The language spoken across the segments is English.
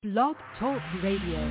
Blog Talk Radio.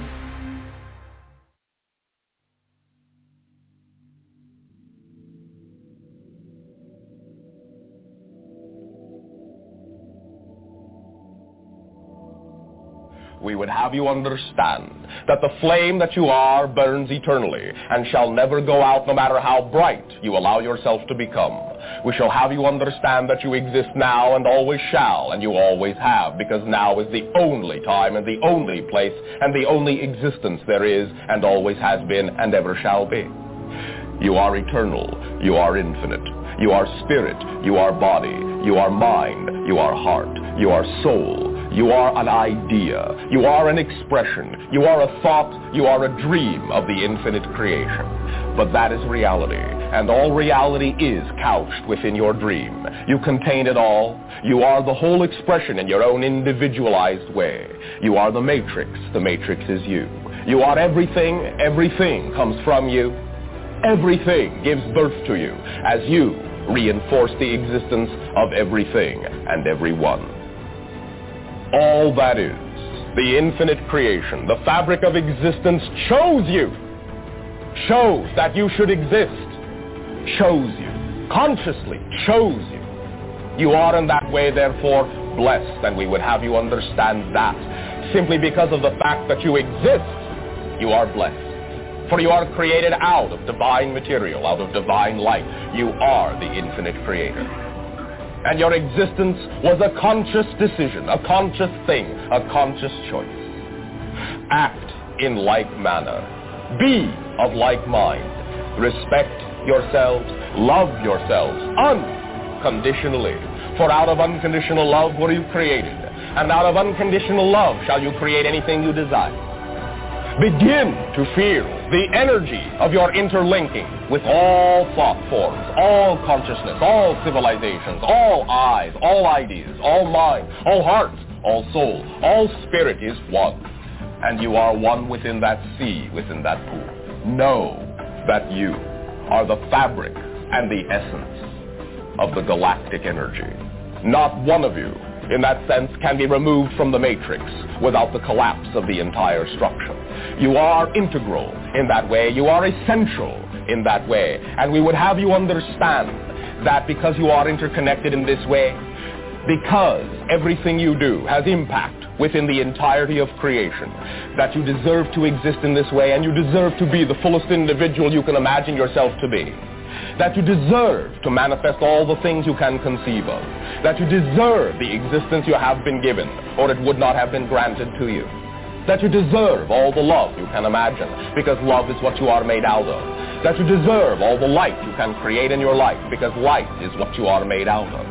We would have you understand that the flame that you are burns eternally and shall never go out no matter how bright you allow yourself to become. We shall have you understand that you exist now and always shall, and you always have, because now is the only time and the only place and the only existence there is and always has been and ever shall be. You are eternal. You are infinite. You are spirit. You are body. You are mind. You are heart. You are soul. You are an idea. You are an expression. You are a thought. You are a dream of the infinite creation. But that is reality, and all reality is couched within your dream. You contain it all. You are the whole expression in your own individualized way. You are the matrix. The matrix is you. You are everything. Everything comes from you. Everything gives birth to you as you reinforce the existence of everything and everyone. All that is, the infinite creation, the fabric of existence chose you, chose that you should exist, chose you, consciously chose you. You are in that way, therefore, blessed, and we would have you understand that. Simply because of the fact that you exist, you are blessed. For you are created out of divine material, out of divine light. You are the infinite creator. And your existence was a conscious decision, a conscious thing, a conscious choice. Act in like manner. Be of like mind. Respect yourselves. Love yourselves unconditionally. For out of unconditional love were you created. And out of unconditional love shall you create anything you desire. Begin to feel the energy of your interlinking with all thought forms, all consciousness, all civilizations, all eyes, all ideas, all mind, all heart, all soul, all spirit is one. And you are one within that sea, within that pool. Know that you are the fabric and the essence of the galactic energy. Not one of you, in that sense, can be removed from the matrix without the collapse of the entire structure. You are integral in that way. You are essential in that way. And we would have you understand that because you are interconnected in this way, because everything you do has impact within the entirety of creation, that you deserve to exist in this way, and you deserve to be the fullest individual you can imagine yourself to be. That you deserve to manifest all the things you can conceive of. That you deserve the existence you have been given, or it would not have been granted to you. That you deserve all the love you can imagine, because love is what you are made out of. That you deserve all the light you can create in your life, because light is what you are made out of.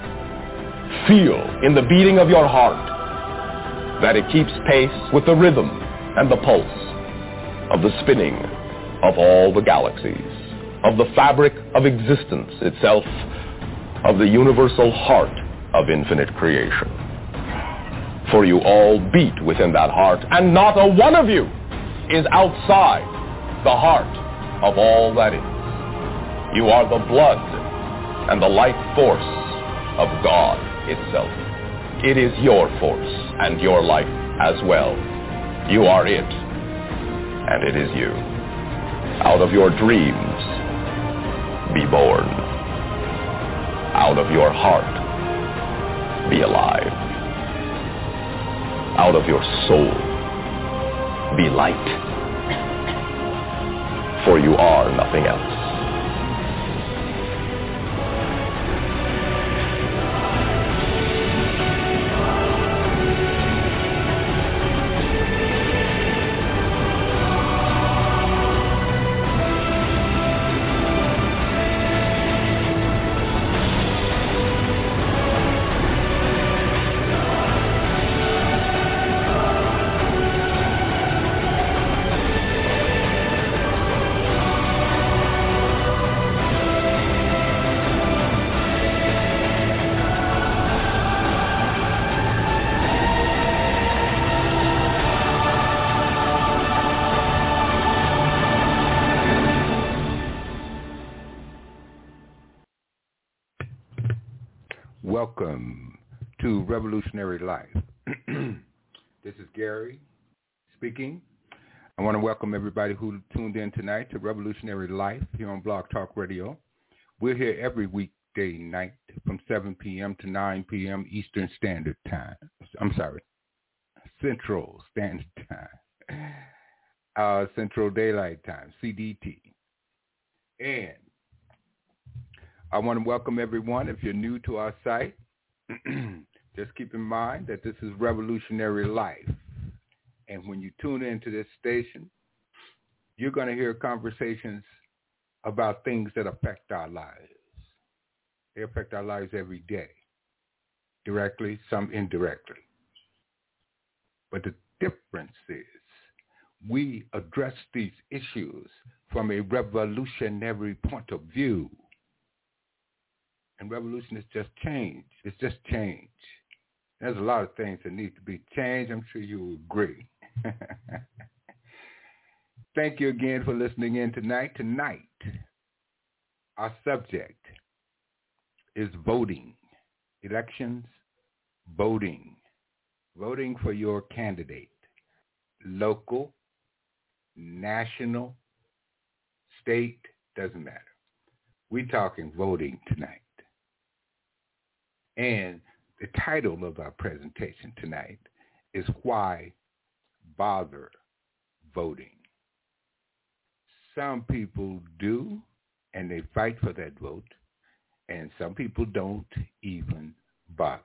Feel in the beating of your heart that it keeps pace with the rhythm and the pulse of the spinning of all the galaxies, of the fabric of existence itself, of the universal heart of infinite creation. For you all beat within that heart, and not a one of you is outside the heart of all that is. You are the blood and the life force of God itself. It is your force and your life as well. You are it, and it is you. Out of your dreams, be born. Out of your heart, be alive. Out of your soul, be light. For you are nothing else. Welcome to Revolutionary Life. This is Gary speaking. I want to welcome everybody who tuned in tonight to Revolutionary Life here on Blog Talk Radio. We're here every weekday night from 7 p.m. to 9 p.m. Eastern Standard Time. Central Standard Time. Central Daylight Time, CDT. And I want to welcome everyone. If you're new to our site, just keep in mind that this is Revolutionary Life. And when you tune into this station, you're going to hear conversations about things that affect our lives. They affect our lives every day, directly, some indirectly. But the difference is we address these issues from a revolutionary point of view. And revolution is just change. It's just change. There's a lot of things that need to be changed. I'm sure you will agree. Thank you again for listening in tonight. Tonight, our subject is voting. Elections, voting. Voting for your candidate. Local, national, state, doesn't matter. We're talking voting tonight. And the title of our presentation tonight is Why Bother Voting? Some people do, and they fight for that vote, and some people don't even bother.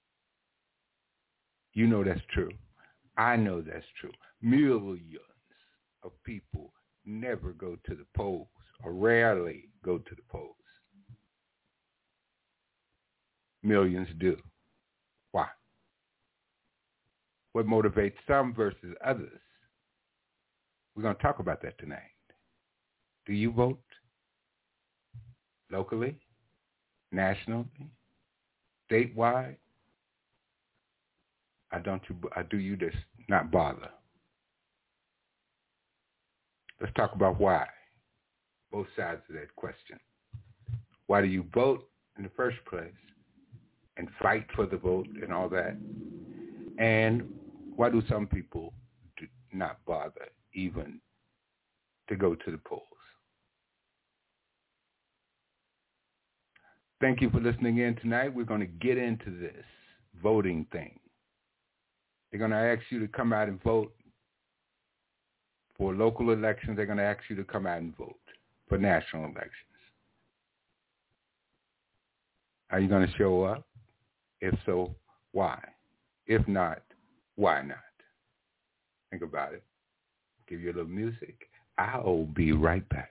You know that's true. I know that's true. Millions of people never go to the polls, or rarely go to the polls. Millions do. Why? What motivates some versus others? We're going to talk about that tonight. Do you vote? Locally? Nationally? Statewide? Do you just not bother? Let's talk about why. Both sides of that question. Why do you vote in the first place and fight for the vote and all that? And why do some people do not bother even to go to the polls? Thank you for listening in tonight. We're going to get into this voting thing. They're going to ask you to come out and vote for local elections. They're going to ask you to come out and vote for national elections. Are you going to show up? If so, why? If not, why not? Think about it. Give you a little music. I'll be right back.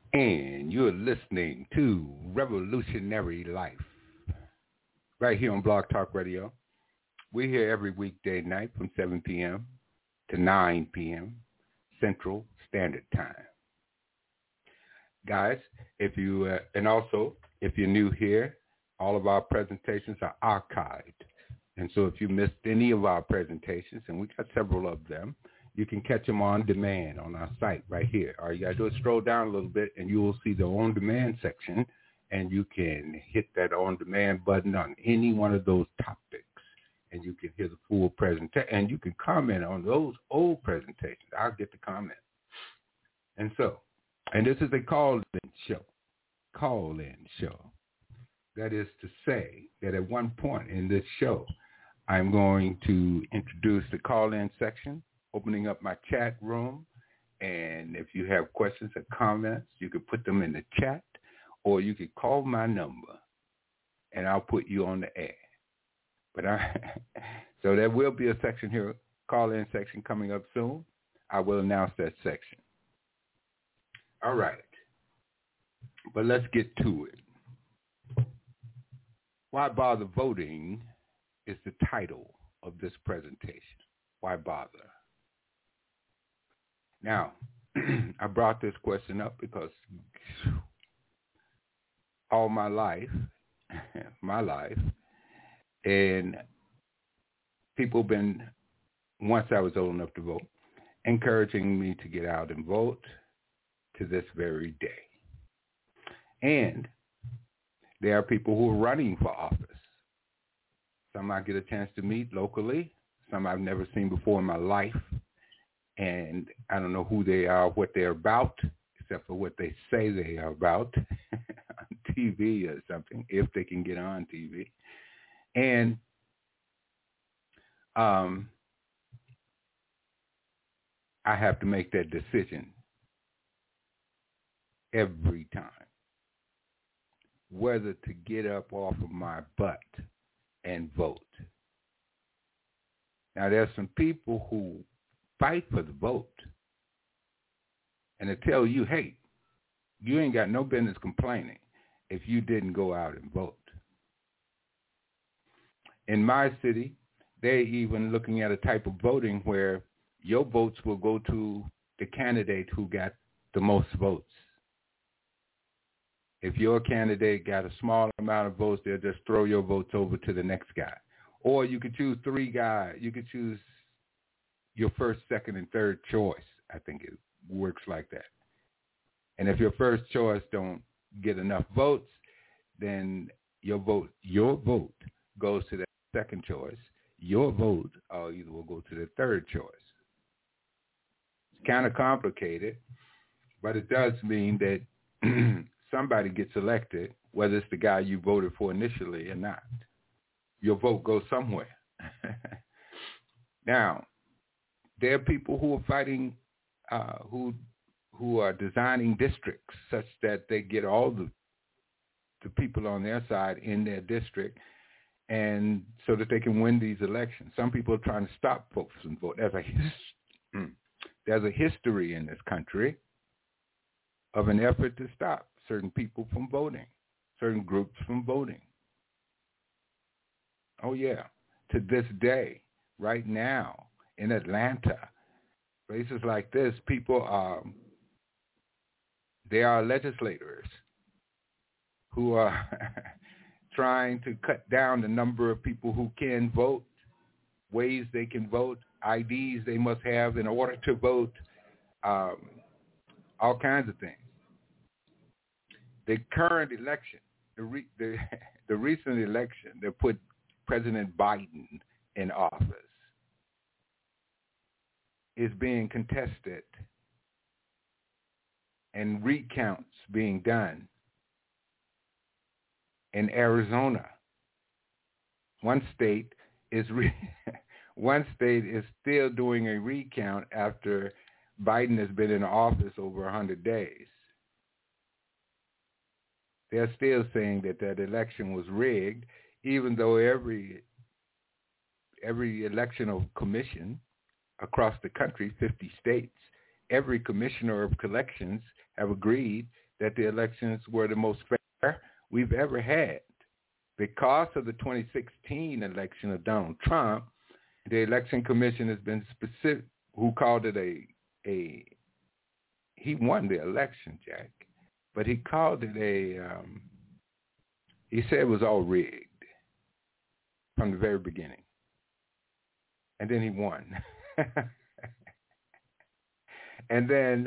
And you're listening to Revolutionary Life right here on Blog Talk Radio. We're here every weekday night from 7 p.m. to 9 p.m. Central Standard Time. Guys, if you and also if you're new here, all of our presentations are archived. And so if you missed any of our presentations, and we got several of them, you can catch them on demand on our site right here. All you got to do is scroll down a little bit, and you will see the on-demand section, and you can hit that on-demand button on any one of those topics, and you can hear the full presentation, and you can comment on those old presentations. I'll get the comment. And this is a call-in show. That is to say that at one point in this show, I'm going to introduce the call-in section, opening up my chat room. And if you have questions or comments, you can put them in the chat, or you can call my number, and I'll put you on the air. So there will be a section here, call-in section coming up soon. I will announce that section. All right. But let's get to it. Why Bother Voting is the title of this presentation. Why bother? Now, I brought this question up because all my life, and people been, once I was old enough to vote, encouraging me to get out and vote to this very day. And there are people who are running for office. Some I get a chance to meet locally, some I've never seen before in my life. And I don't know who they are, what they're about, except for what they say they are about on TV or something, if they can get on TV. And I have to make that decision every time, whether to get up off of my butt and vote. Now, there's some people who fight for the vote, and they tell you, hey, you ain't got no business complaining if you didn't go out and vote. In my city, they're even looking at a type of voting where your votes will go to the candidate who got the most votes. If your candidate got a small amount of votes, they'll just throw your votes over to the next guy. Or you could choose three guys. You could choose your first, second, and third choice. I think it works like that. And if your first choice don't get enough votes, then your vote goes to the second choice. Your vote either will go to the third choice. It's kind of complicated, but it does mean that somebody gets elected, whether it's the guy you voted for initially or not. Your vote goes somewhere. Now, there are people who are fighting, who are designing districts such that they get all the people on their side in their district, and so that they can win these elections. Some people are trying to stop folks from voting. There's a history in this country of an effort to stop certain people from voting, certain groups from voting. Oh, yeah. To this day, right now, in Atlanta, places like this, people there are legislators who are trying to cut down the number of people who can vote, ways they can vote, IDs they must have in order to vote, all kinds of things. The current election, the recent election that put President Biden in office is being contested and recounts being done in Arizona. One state is still doing a recount after Biden has been in office over 100 days. They're still saying that election was rigged, even though every electional commission across the country, 50 states, every commissioner of elections have agreed that the elections were the most fair we've ever had. Because of the 2016 election of Donald Trump, the Election Commission has been specific, who called it he won the election, Jack, but he called it he said it was all rigged from the very beginning. And then he won. And then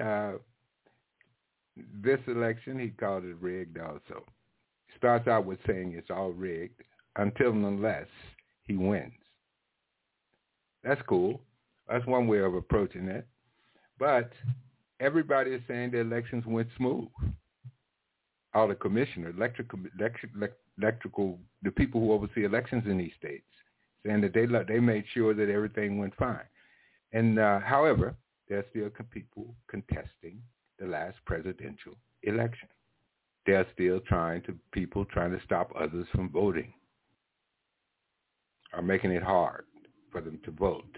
this election, he called it rigged also. Starts out with saying it's all rigged until unless he wins. That's cool. That's one way of approaching it. But everybody is saying the elections went smooth. All the commissioners, electrical, the people who oversee elections in these states, saying that they made sure that everything went fine. And however, there are still people contesting the last presidential election. They're still people trying to stop others from voting, or making it hard for them to vote.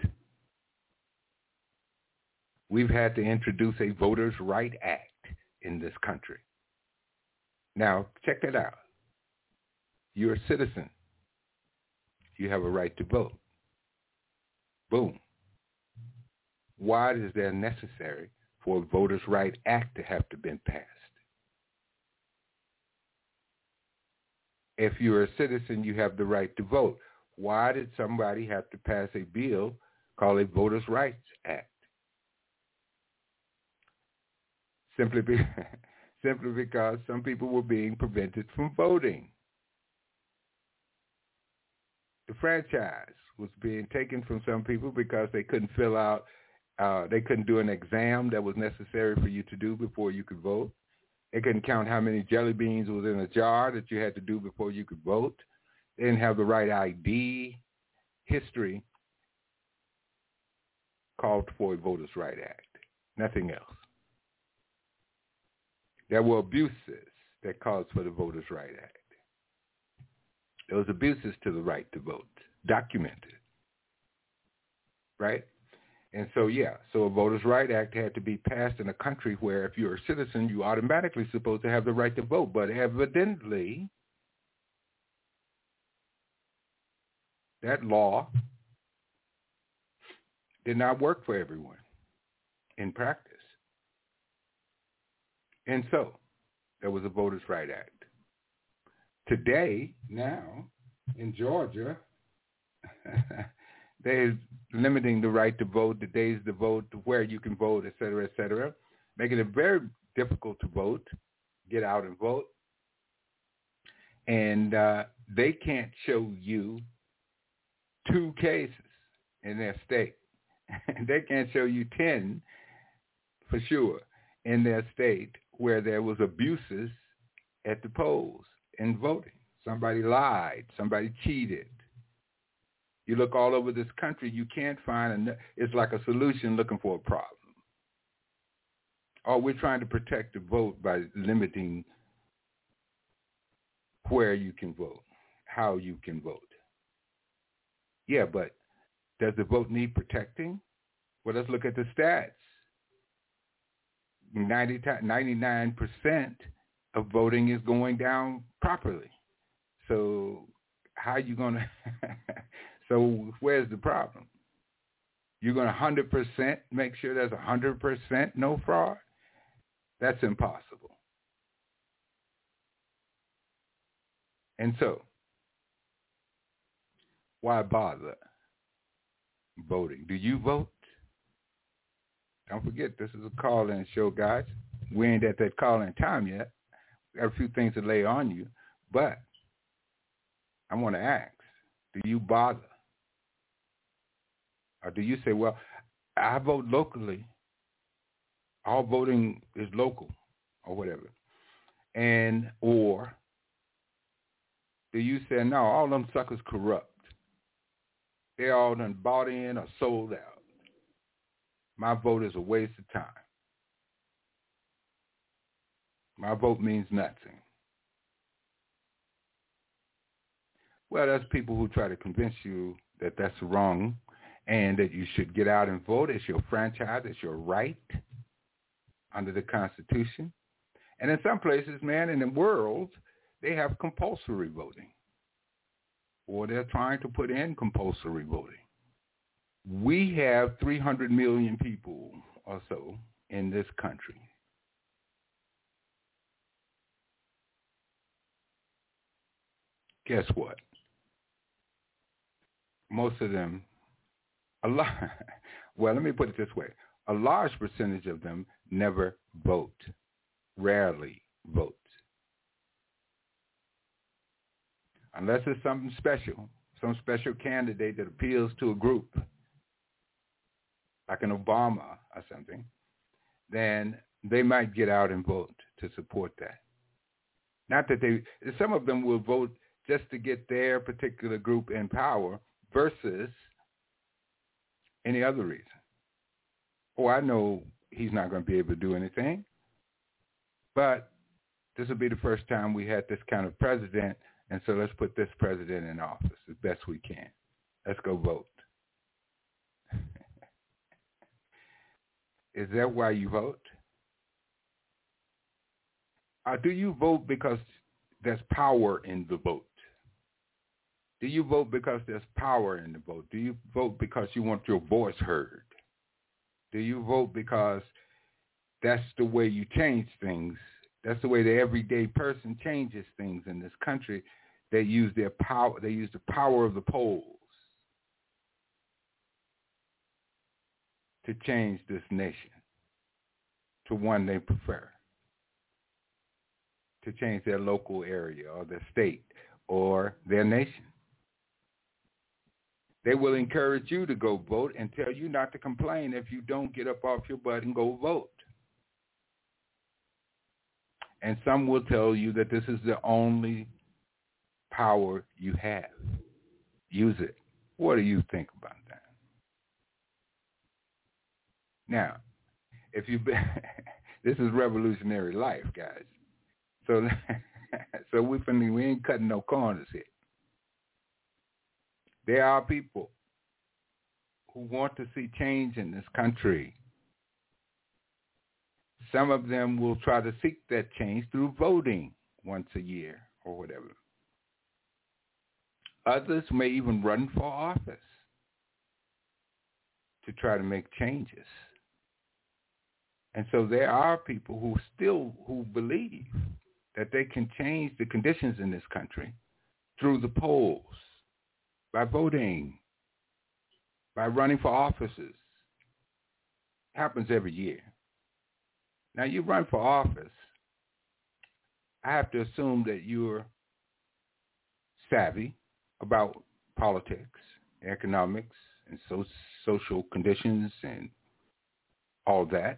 We've had to introduce a Voters' Right Act in this country. Now, check that out. You're a citizen. You have a right to vote. Boom. Why is that necessary for a Voters' Right Act to have to been passed? If you're a citizen, you have the right to vote. Why did somebody have to pass a bill called a Voters' Rights Act? Simply because some people were being prevented from voting. The franchise was being taken from some people because they couldn't fill out, they couldn't do an exam that was necessary for you to do before you could vote. They couldn't count how many jelly beans was in a jar that you had to do before you could vote. They didn't have the right ID. History called for a Voters' Right Act, nothing else. There were abuses that caused for the Voters' Right Act. There was abuses to the right to vote, documented, right? And so, so a Voters' Right Act had to be passed in a country where if you're a citizen, you automatically supposed to have the right to vote. But evidently, that law did not work for everyone in practice. And so there was a Voters' Right Act. Today, now, in Georgia, they're limiting the right to vote, the days to vote, where you can vote, et cetera, making it very difficult to vote, get out and vote. And they can't show you 2 cases in their state. They can't show you 10 for sure in their state where there was abuses at the polls in voting. Somebody lied. Somebody cheated. You look all over this country, you can't find it's like a solution looking for a problem. Or we're trying to protect the vote by limiting where you can vote, how you can vote. Yeah, but does the vote need protecting? Well, let's look at the stats. 99% of voting is going down properly. So how are you going to so where's the problem? You're going to 100% make sure there's 100% no fraud? That's impossible. And so why bother voting? Do you vote? Don't forget, this is a call-in show, guys. We ain't at that call-in time yet. We got a few things to lay on you. But I want to ask, do you bother? Or do you say, well, I vote locally. All voting is local or whatever. And or do you say, no, all them suckers corrupt. They all done bought in or sold out. My vote is a waste of time. My vote means nothing. Well, there's people who try to convince you that that's wrong and that you should get out and vote. It's your franchise. It's your right under the Constitution. And in some places, man, in the world, they have compulsory voting, or they're trying to put in compulsory voting. We have 300 million people or so in this country. Guess what? Most of them, well, let me put it this way. A large percentage of them never vote, rarely vote. Unless it's something special, some special candidate that appeals to a group, like an Obama or something, then they might get out and vote to support that. Not that some of them will vote just to get their particular group in power versus any other reason. Oh, I know he's not going to be able to do anything, but this will be the first time we had this kind of president, and so let's put this president in office as best we can. Let's go vote. Is that why you vote? Or do you vote because there's power in the vote? Do you vote because there's power in the vote? Do you vote because you want your voice heard? Do you vote because that's the way you change things? That's the way the everyday person changes things in this country. They use their power. They use the power of the polls to change this nation to one they prefer, to change their local area or their state or their nation. They will encourage you to go vote and tell you not to complain if you don't get up off your butt and go vote. And some will tell you that this is the only power you have. Use it. What do you think about that? Now, if you this is revolutionary life, guys. So we ain't cutting no corners here. There are people who want to see change in this country. Some of them will try to seek that change through voting once a year or whatever. Others may even run for office to try to make changes. And so there are people who believe that they can change the conditions in this country through the polls, by voting, by running for offices. It happens every year. Now, you run for office, I have to assume that you're savvy about politics, economics, and social conditions and all that.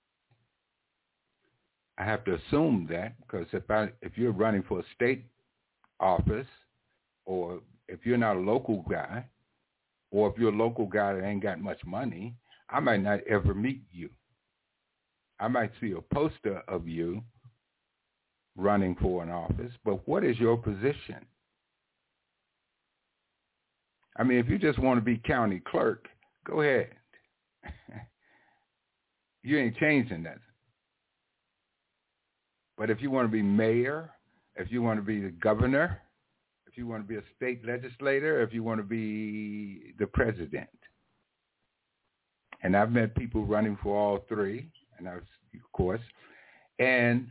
I have to assume that because if you're running for a state office, or if you're not a local guy, or if you're a local guy that ain't got much money, I might not ever meet you. I might see a poster of you running for an office, but what is your position? I mean, if you just want to be county clerk, go ahead. You ain't changing nothing. But if you want to be mayor, if you want to be the governor, if you want to be a state legislator, if you want to be the president. And I've met people running for all three, and of course, and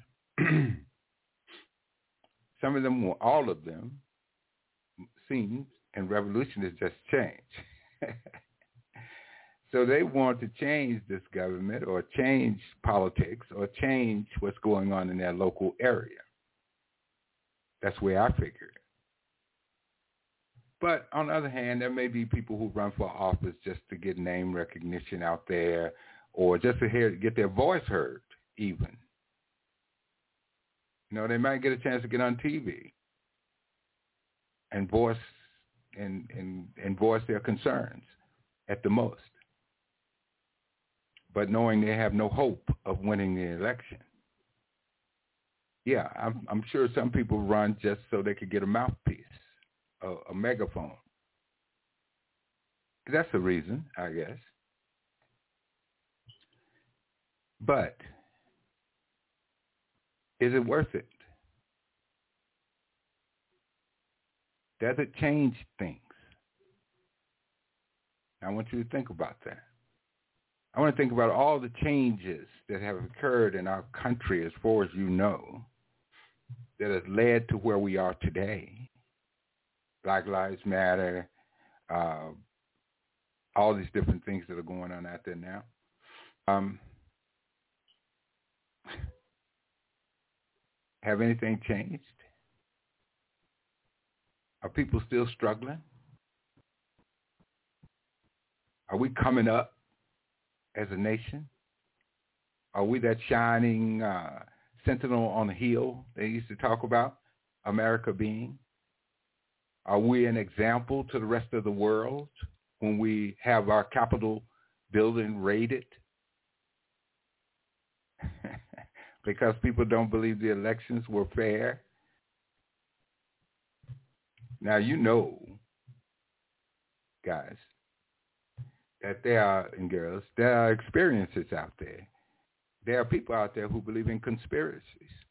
some of them, all of them, seem, and revolution is just change. So they want to change this government or change politics or change what's going on in their local area. That's the way I figure it. But on the other hand, there may be people who run for office just to get name recognition out there or just to get their voice heard even. You know, they might get a chance to get on TV and voice and voice their concerns at the most. But knowing they have no hope of winning the election. Yeah, I'm sure some people run just so they could get a mouthpiece, a megaphone. That's the reason, I guess. But Is it worth it? Does it change things? I want you to think about that. I want to think about all the changes that have occurred in our country as far as you know that has led to where we are today. Black Lives Matter, all these different things that are going on out there now. Have anything changed? Are people still struggling? Are we coming up as a nation? Are we that shining sentinel on the hill they used to talk about America being? Are we an example to the rest of the world when we have our Capitol building raided? Because people don't believe the elections were fair? Now, you know, guys, that there are, and girls, there are experiences out there. There are people out there who believe in conspiracies.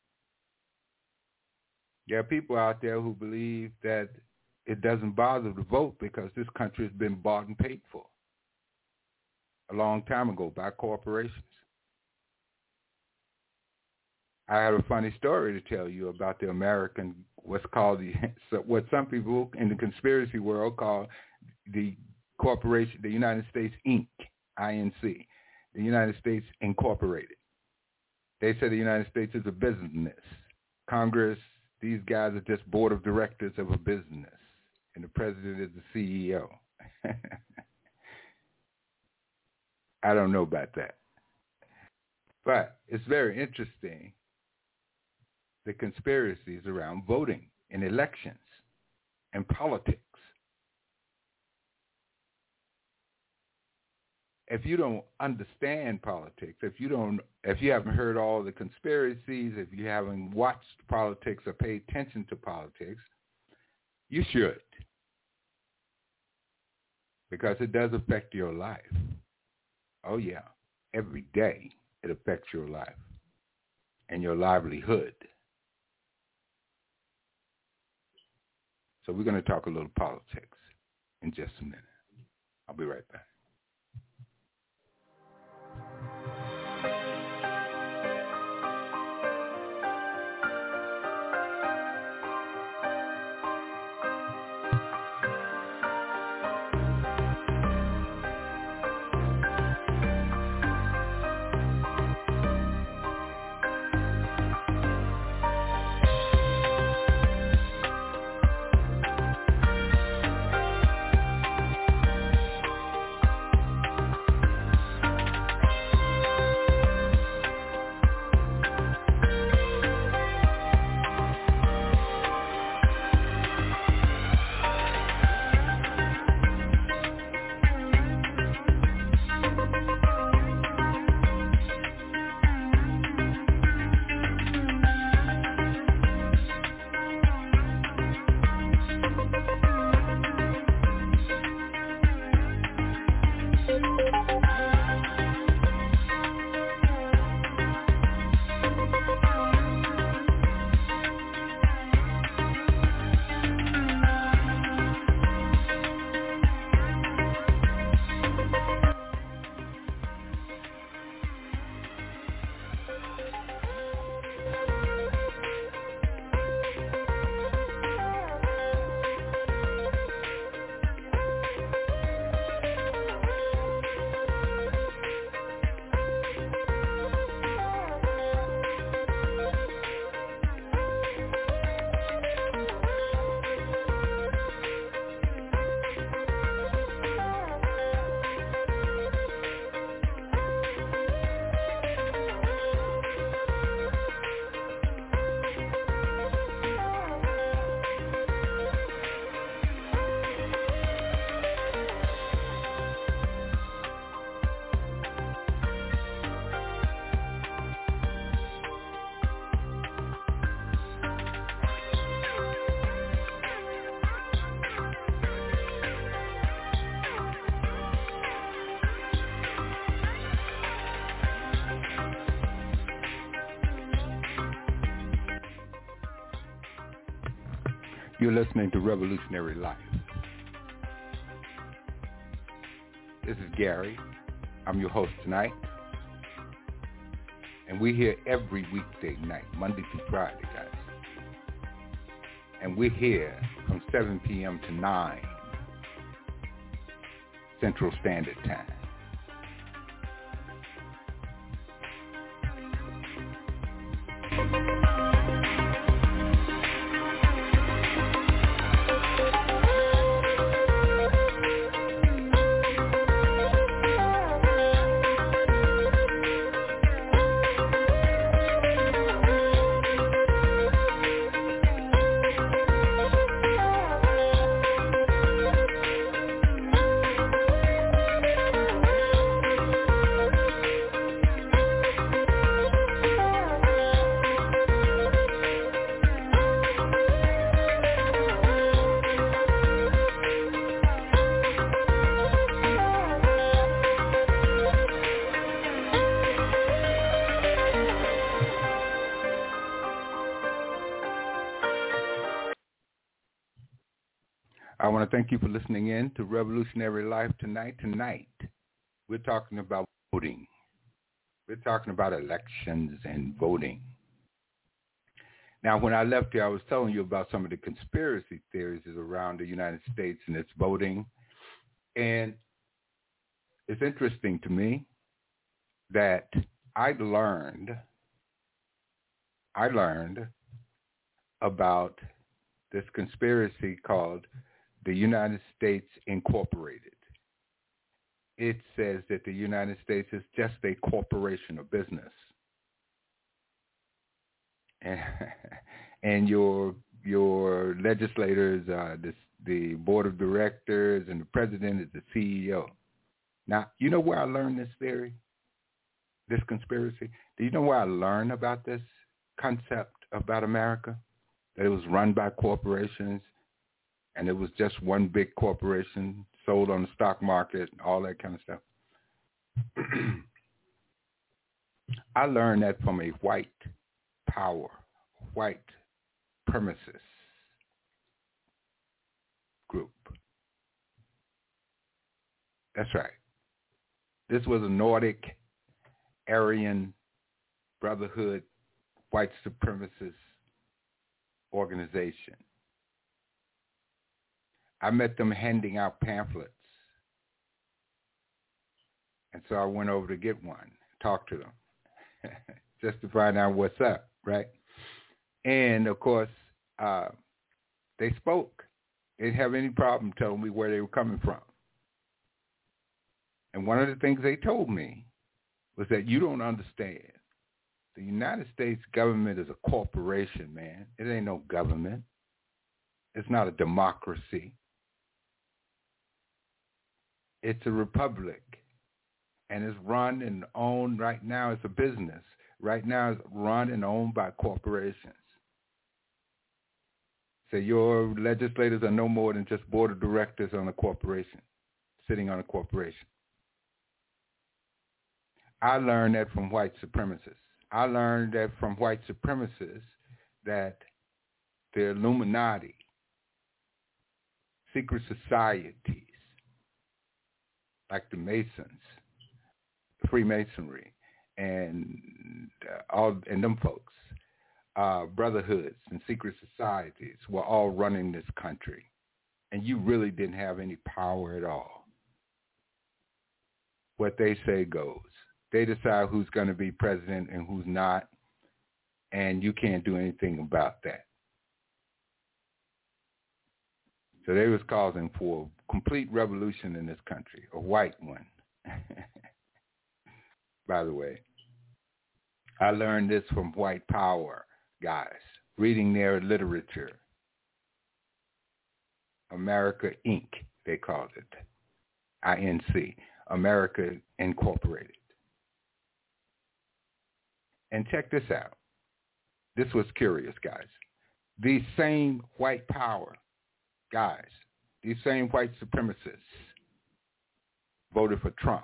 There are people out there who believe that it doesn't bother to vote because this country has been bought and paid for a long time ago by corporations. I have a funny story to tell you about the American, what's called what some people in the conspiracy world call the corporation, the United States Inc., INC, the United States Incorporated. They say the United States is a business. Congress, these guys are just board of directors of a business, and the president is the CEO. I don't know about that. But it's very interesting, the conspiracies around voting in elections and politics. If you don't understand politics, if you haven't heard all the conspiracies, if you haven't watched politics or paid attention to politics, you should, because it does affect your life. Oh yeah, every day it affects your life and your livelihood. So we're going to talk a little politics in just a minute. I'll be right back. You're listening to Revolutionary Life. This is Gary. I'm your host tonight. And we're here every weekday night, Monday through Friday, guys. And we're here from 7 p.m. to 9 Central Standard Time. I want to thank you for listening in to Revolutionary Life tonight. Tonight, we're talking about voting. We're talking about elections and voting. Now, when I left here, I was telling you about some of the conspiracy theories around the United States and its voting. And it's interesting to me that I learned about this conspiracy called the United States Incorporated. It says that the United States is just a corporation, a business. And your legislators, the board of directors, and the president is the CEO. Now, you know where I learned this theory, this conspiracy? Do you know where I learned about this concept about America? That it was run by corporations, and it was just one big corporation sold on the stock market, all that kind of stuff. I learned that from a white power, white supremacist group. That's right. This was a Nordic, Aryan Brotherhood, white supremacist organization. I met them handing out pamphlets. And so I went over to get one, talk to them, just to find out what's up, right? And, of course, they spoke. They didn't have any problem telling me where they were coming from. And one of the things they told me was that you don't understand. The United States government is a corporation, man. It ain't no government. It's not a democracy. It's a republic, and it's run and owned right now. It's a business. Right now it's run and owned by corporations. So your legislators are no more than just board of directors on a corporation, sitting on a corporation. I learned that from white supremacists. I learned that from white supremacists that the Illuminati, secret societies, like the Masons, Freemasonry, and them folks, brotherhoods and secret societies were all running this country, and you really didn't have any power at all. What they say goes. They decide who's going to be president and who's not, and you can't do anything about that. So they was causing for a complete revolution in this country, a white one. By the way, I learned this from white power guys, reading their literature. America Inc., they called it, INC, America Incorporated. And check this out. This was curious, guys. These same white power guys, these same white supremacists voted for Trump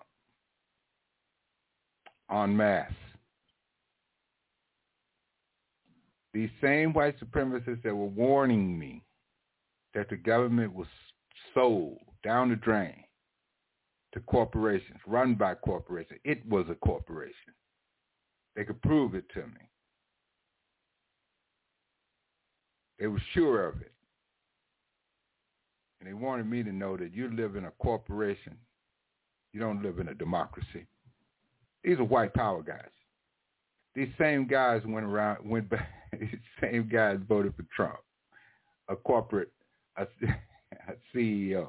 en masse. These same white supremacists that were warning me that the government was sold down the drain to corporations, run by corporations. It was a corporation. They could prove it to me. They were sure of it. And they wanted me to know that you live in a corporation. You don't live in a democracy. These are white power guys. These same guys went back. These same guys voted for Trump, a CEO.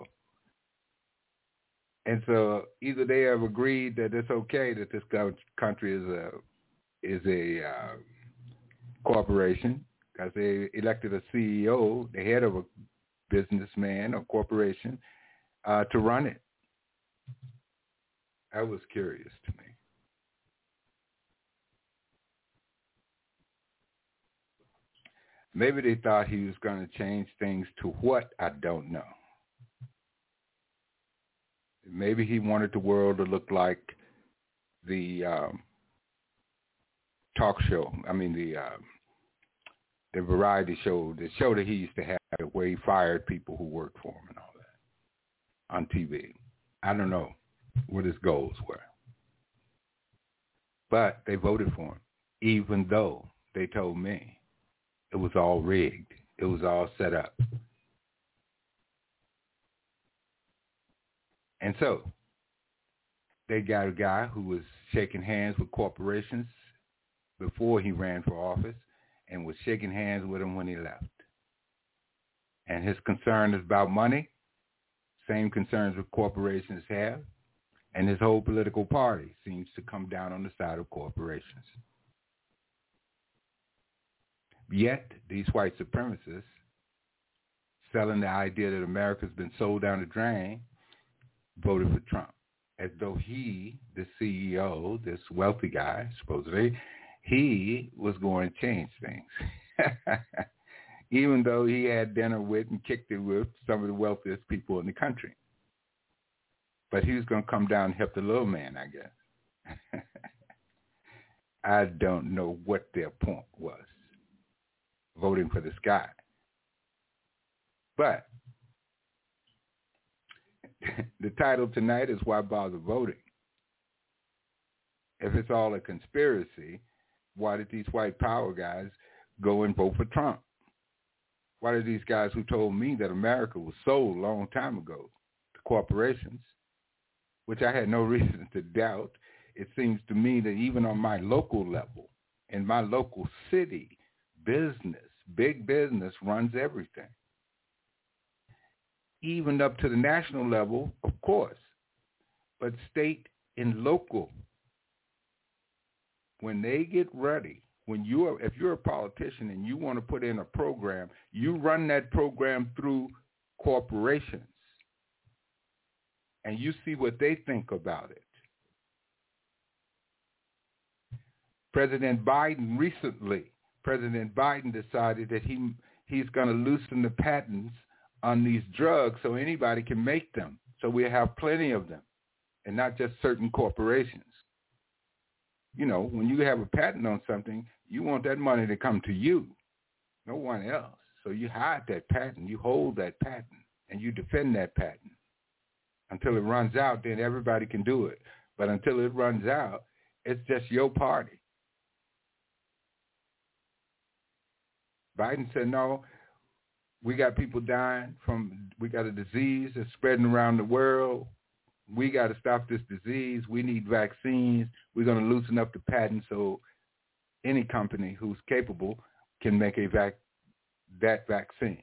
And so either they have agreed that it's okay that this country is a corporation because they elected a CEO, the head of a businessman or corporation, to run it. That was curious to me. Maybe they thought he was going to change things to what? I don't know. Maybe he wanted the world to look like the talk show. I mean, the variety show, the show that he used to have where he fired people who worked for him and all that on TV. I don't know what his goals were. But they voted for him, even though they told me it was all rigged. It was all set up. And so they got a guy who was shaking hands with corporations before he ran for office and was shaking hands with them when he left. And his concern is about money, same concerns that corporations have, and his whole political party seems to come down on the side of corporations. Yet, these white supremacists selling the idea that America's been sold down the drain voted for Trump, as though he, the CEO, this wealthy guy, supposedly, he was going to change things. Even though he had dinner with and kicked it with some of the wealthiest people in the country. But he was going to come down and help the little man, I guess. I don't know what their point was, voting for this guy. But the title tonight is Why Bother Voting? If it's all a conspiracy, why did these white power guys go and vote for Trump? Why did these guys who told me that America was sold a long time ago to corporations, which I had no reason to doubt, it seems to me that even on my local level, in my local city, business, big business runs everything. Even up to the national level, of course, but state and local, when they get ready, if you're a politician and you want to put in a program, you run that program through corporations and you see what they think about it. President Biden decided that he's going to loosen the patents on these drugs so anybody can make them. So we have plenty of them and not just certain corporations. You know, when you have a patent on something, you want that money to come to you, no one else. So you hide that patent, you hold that patent, and you defend that patent. Until it runs out, then everybody can do it. But until it runs out, it's just your party. Biden said, no, we got people dying we got a disease that's spreading around the world. We got to stop this disease. We need vaccines. We're going to loosen up the patent so any company who's capable can make that vaccine,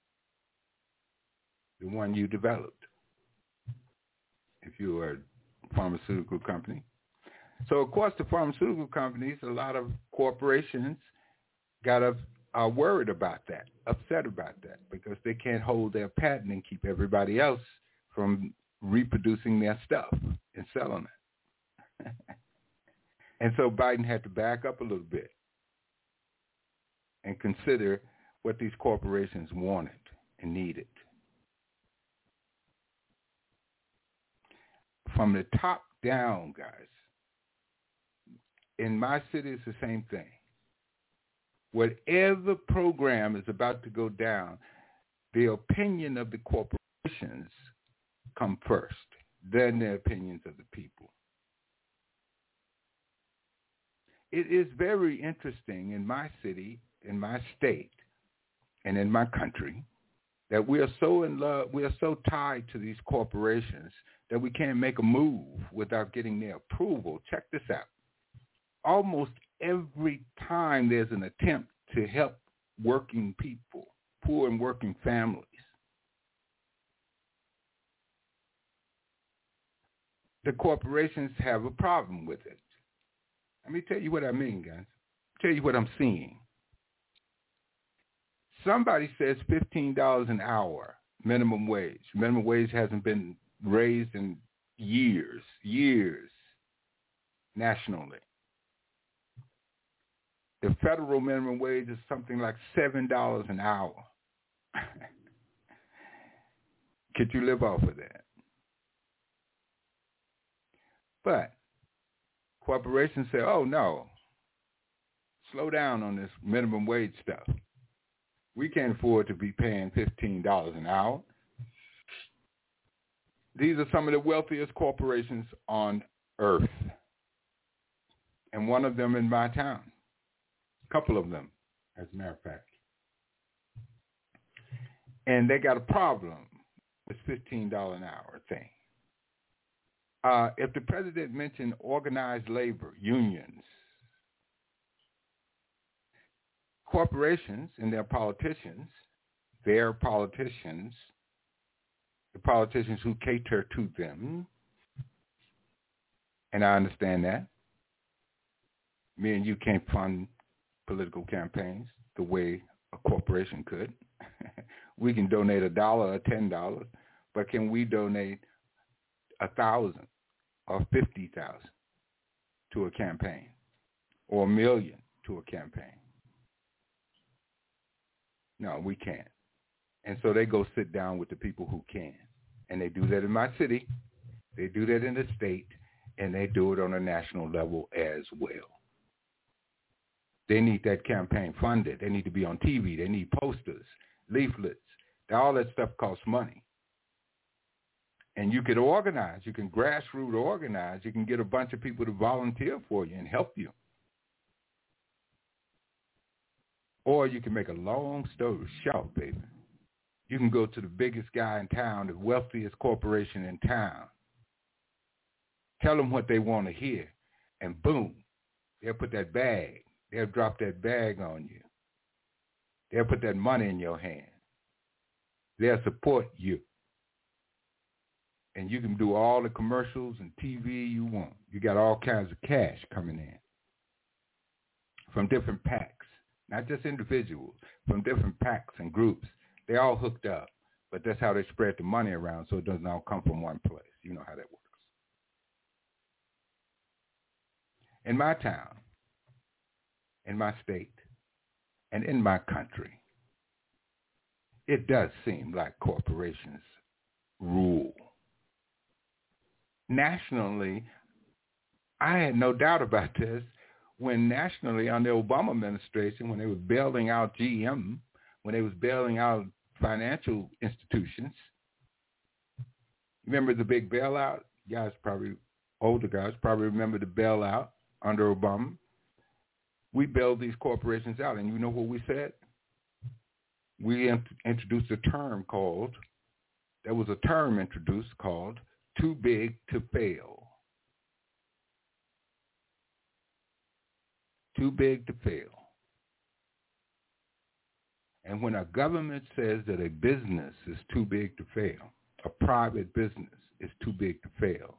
the one you developed, if you are a pharmaceutical company. So, of course, the pharmaceutical companies, a lot of corporations are worried about that, upset about that, because they can't hold their patent and keep everybody else from reproducing their stuff and selling it. And so Biden had to back up a little bit and consider what these corporations wanted and needed. From the top down, guys, in my city, it's the same thing. Whatever program is about to go down, the opinion of the corporations come first, then the opinions of the people. It is very interesting in my city, in my state, and in my country that we are so in love, we are so tied to these corporations that we can't make a move without getting their approval. Check this out. Almost every time there's an attempt to help working people, poor and working families, the corporations have a problem with it. Let me tell you what I mean, guys. Tell you what I'm seeing. Somebody says $15 an hour, minimum wage. Minimum wage hasn't been raised in years, nationally. The federal minimum wage is something like $7 an hour. Could you live off of that? But corporations say, oh, no, slow down on this minimum wage stuff. We can't afford to be paying $15 an hour. These are some of the wealthiest corporations on earth. And one of them in my town. A couple of them, as a matter of fact. And they got a problem with $15 an hour thing. If the president mentioned organized labor, unions, corporations and their politicians, the politicians who cater to them, and I understand that. Me and you can't fund political campaigns the way a corporation could. We can donate $1 or $10, but can we donate 1,000 or 50,000 to a campaign, or 1 million to a campaign? No, we can't. And so they go sit down with the people who can. And they do that in my city. They do that in the state. And they do it on a national level as well. They need that campaign funded. They need to be on TV. They need posters, leaflets. All that stuff costs money. And you can organize. You can grassroots organize. You can get a bunch of people to volunteer for you and help you. Or you can make a long story short, baby. You can go to the biggest guy in town, the wealthiest corporation in town. Tell them what they want to hear, and boom, they'll put that bag. They'll drop that bag on you. They'll put that money in your hand. They'll support you. And you can do all the commercials and TV you want. You got all kinds of cash coming in from different PACs, not just individuals, from different PACs and groups. They all hooked up, but that's how they spread the money around so it doesn't all come from one place. You know how that works. In my town, in my state, and in my country, it does seem like corporations rule. Nationally, I had no doubt about this when nationally under the Obama administration, when they were bailing out GM, when they was bailing out financial institutions. Remember the big bailout? You guys probably, older guys probably remember the bailout under Obama. We bailed these corporations out, and you know what we said? We introduced a term called, there was a term introduced called too big to fail. Too big to fail. And when a government says that a business is too big to fail, a private business is too big to fail,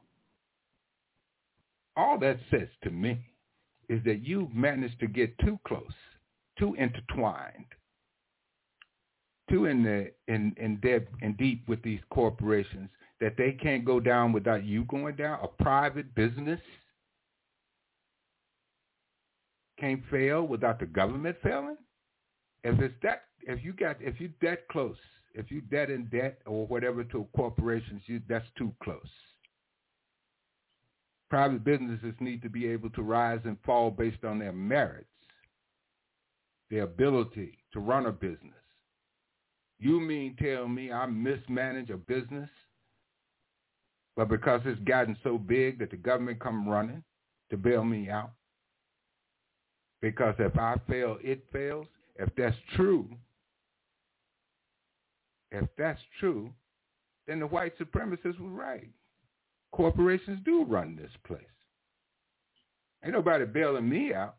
all that says to me is that you've managed to get too close, too intertwined, too in depth and deep with these corporations that they can't go down without you going down. A private business can't fail without the government failing. If you're that close, if you're that in debt or whatever to corporations, that's too close. Private businesses need to be able to rise and fall based on their merits, their ability to run a business. You mean tell me I mismanage a business, but because it's gotten so big that the government come running to bail me out? Because if I fail, it fails. If that's true, then the white supremacists were right. Corporations do run this place. Ain't nobody bailing me out.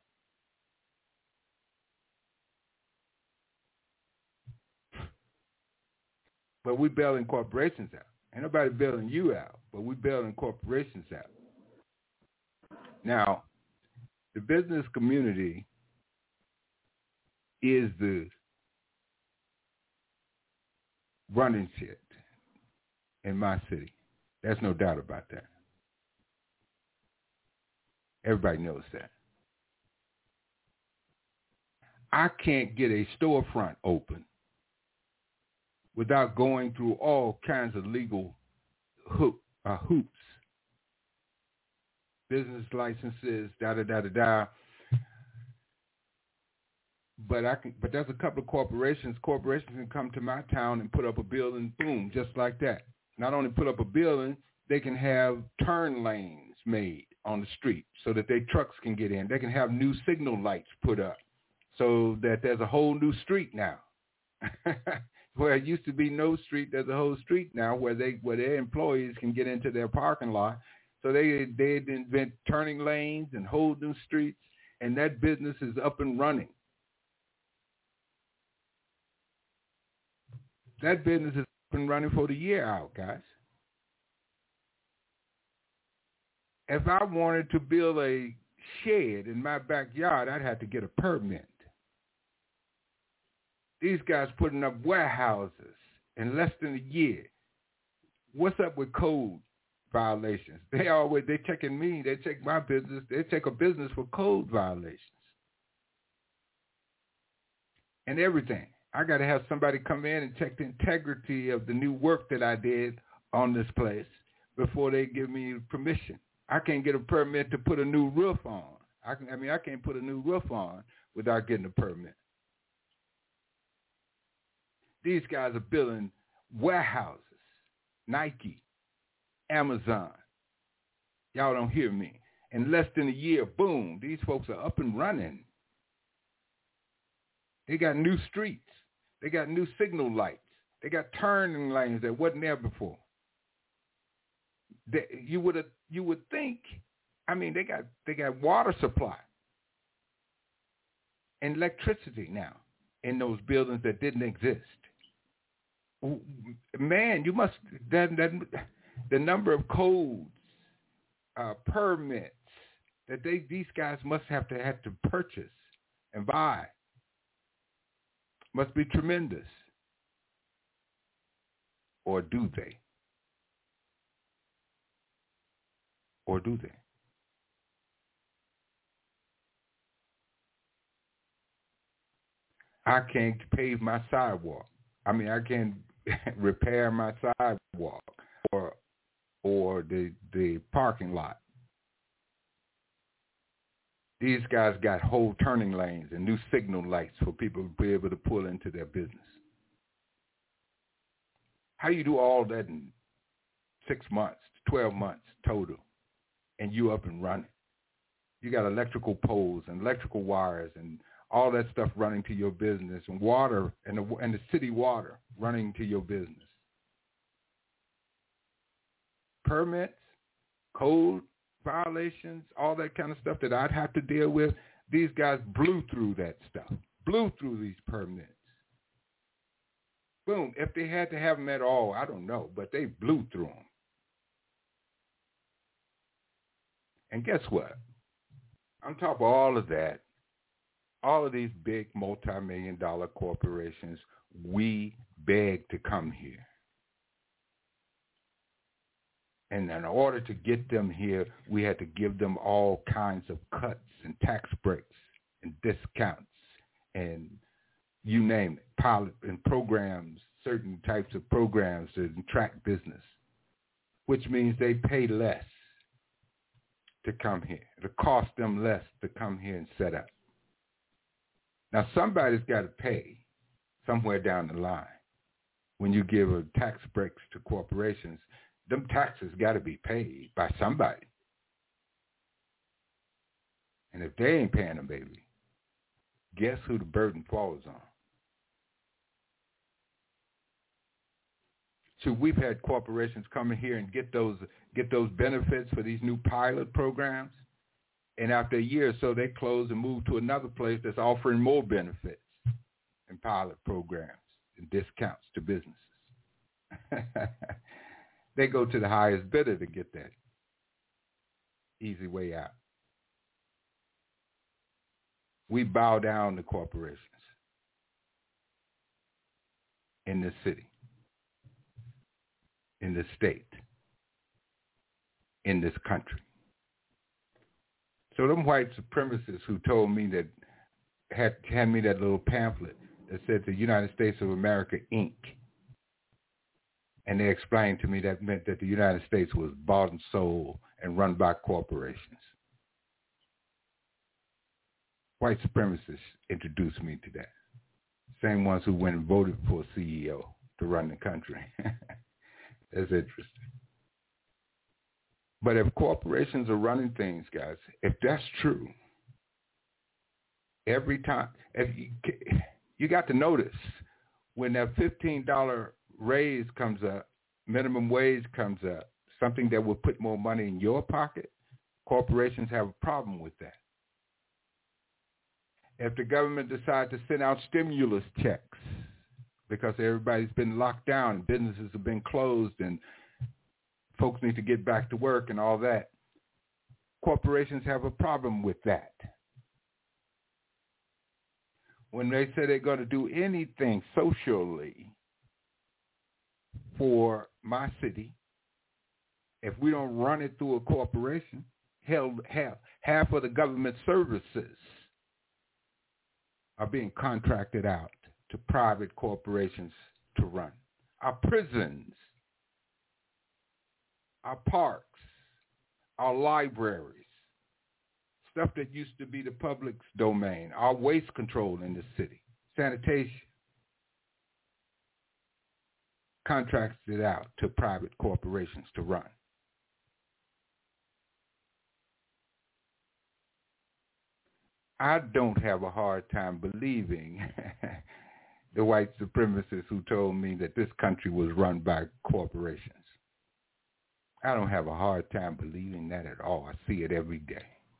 But we bailing corporations out. Ain't nobody bailing you out, but we bailing corporations out. Now, the business community is the running shit in my city. There's no doubt about that. Everybody knows that. I can't get a storefront open without going through all kinds of legal hoops. Business licenses, da-da-da-da-da. But there's a couple of corporations. Corporations can come to my town and put up a building, boom, just like that. Not only put up a building, they can have turn lanes made on the street so that their trucks can get in. They can have new signal lights put up so that there's a whole new street now. Where it used to be no street, there's a whole street now where their employees can get into their parking lot. So they invent turning lanes and whole new streets, and that business is up and running. That business is up and running for the year out, guys. If I wanted to build a shed in my backyard, I'd have to get a permit. These guys putting up warehouses in less than a year. What's up with code violations? They checking me. They check my business. They check a business for code violations and everything. I got to have somebody come in and check the integrity of the new work that I did on this place before they give me permission. I can't get a permit to put a new roof on. I can't put a new roof on without getting a permit. These guys are building warehouses, Nike, Amazon. Y'all don't hear me. In less than a year, boom, these folks are up and running. They got new streets. They got new signal lights. They got turning lanes that wasn't there before. You would think, they got water supply and electricity now in those buildings that didn't exist. Man, you must the number of codes, permits that these guys must have to purchase and buy must be tremendous. Or do they? Or do they? I can't pave my sidewalk. I can't repair my sidewalk or the parking lot. These guys got whole turning lanes and new signal lights for people to be able to pull into their business. How you do all that in 6 months, 12 months total, and you up and running? You got electrical poles and electrical wires and all that stuff running to your business, and water and the city water running to your business. Permits, code violations, all that kind of stuff that I'd have to deal with. These guys blew through that stuff, blew through these permits. Boom. If they had to have them at all, I don't know, but they blew through them. And guess what? On top of all of that, all of these big multi-million-dollar corporations, we beg to come here. And in order to get them here, we had to give them all kinds of cuts and tax breaks and discounts and you name it, pilot and programs, certain types of programs to attract business, which means they pay less to come here. It'll cost them less to come here and set up. Now, somebody's got to pay somewhere down the line. when you give tax breaks to corporations, them taxes got to be paid by somebody. And if they ain't paying them, baby, guess who the burden falls on? So we've had corporations come in here and get those benefits for these new pilot programs, and after a year or so, they close and move to another place that's offering more benefits and pilot programs and discounts to businesses. They go to the highest bidder to get that easy way out. We bow down to corporations in this city, in this state, in this country. So them white supremacists who told me that, had me that little pamphlet that said the United States of America, Inc., and they explained to me that meant that the United States was bought and sold and run by corporations. White supremacists introduced me to that. Same ones who went and voted for a CEO to run the country. That's interesting. But if corporations are running things, guys, if that's true, every time, you got to notice when that $15 raise comes up, minimum wage comes up, something that will put more money in your pocket, corporations have a problem with that. If the government decides to send out stimulus checks because everybody's been locked down and businesses have been closed and folks need to get back to work and all that, corporations have a problem with that. When they say they're going to do anything socially for my city, if we don't run it through a corporation, half of the government services are being contracted out to private corporations to run. Our prisons, our parks, our libraries, stuff that used to be the public's domain, our waste control in the city, sanitation, contracted out to private corporations to run. I don't have a hard time believing the white supremacists who told me that this country was run by corporations. I don't have a hard time believing that at all. I see it every day.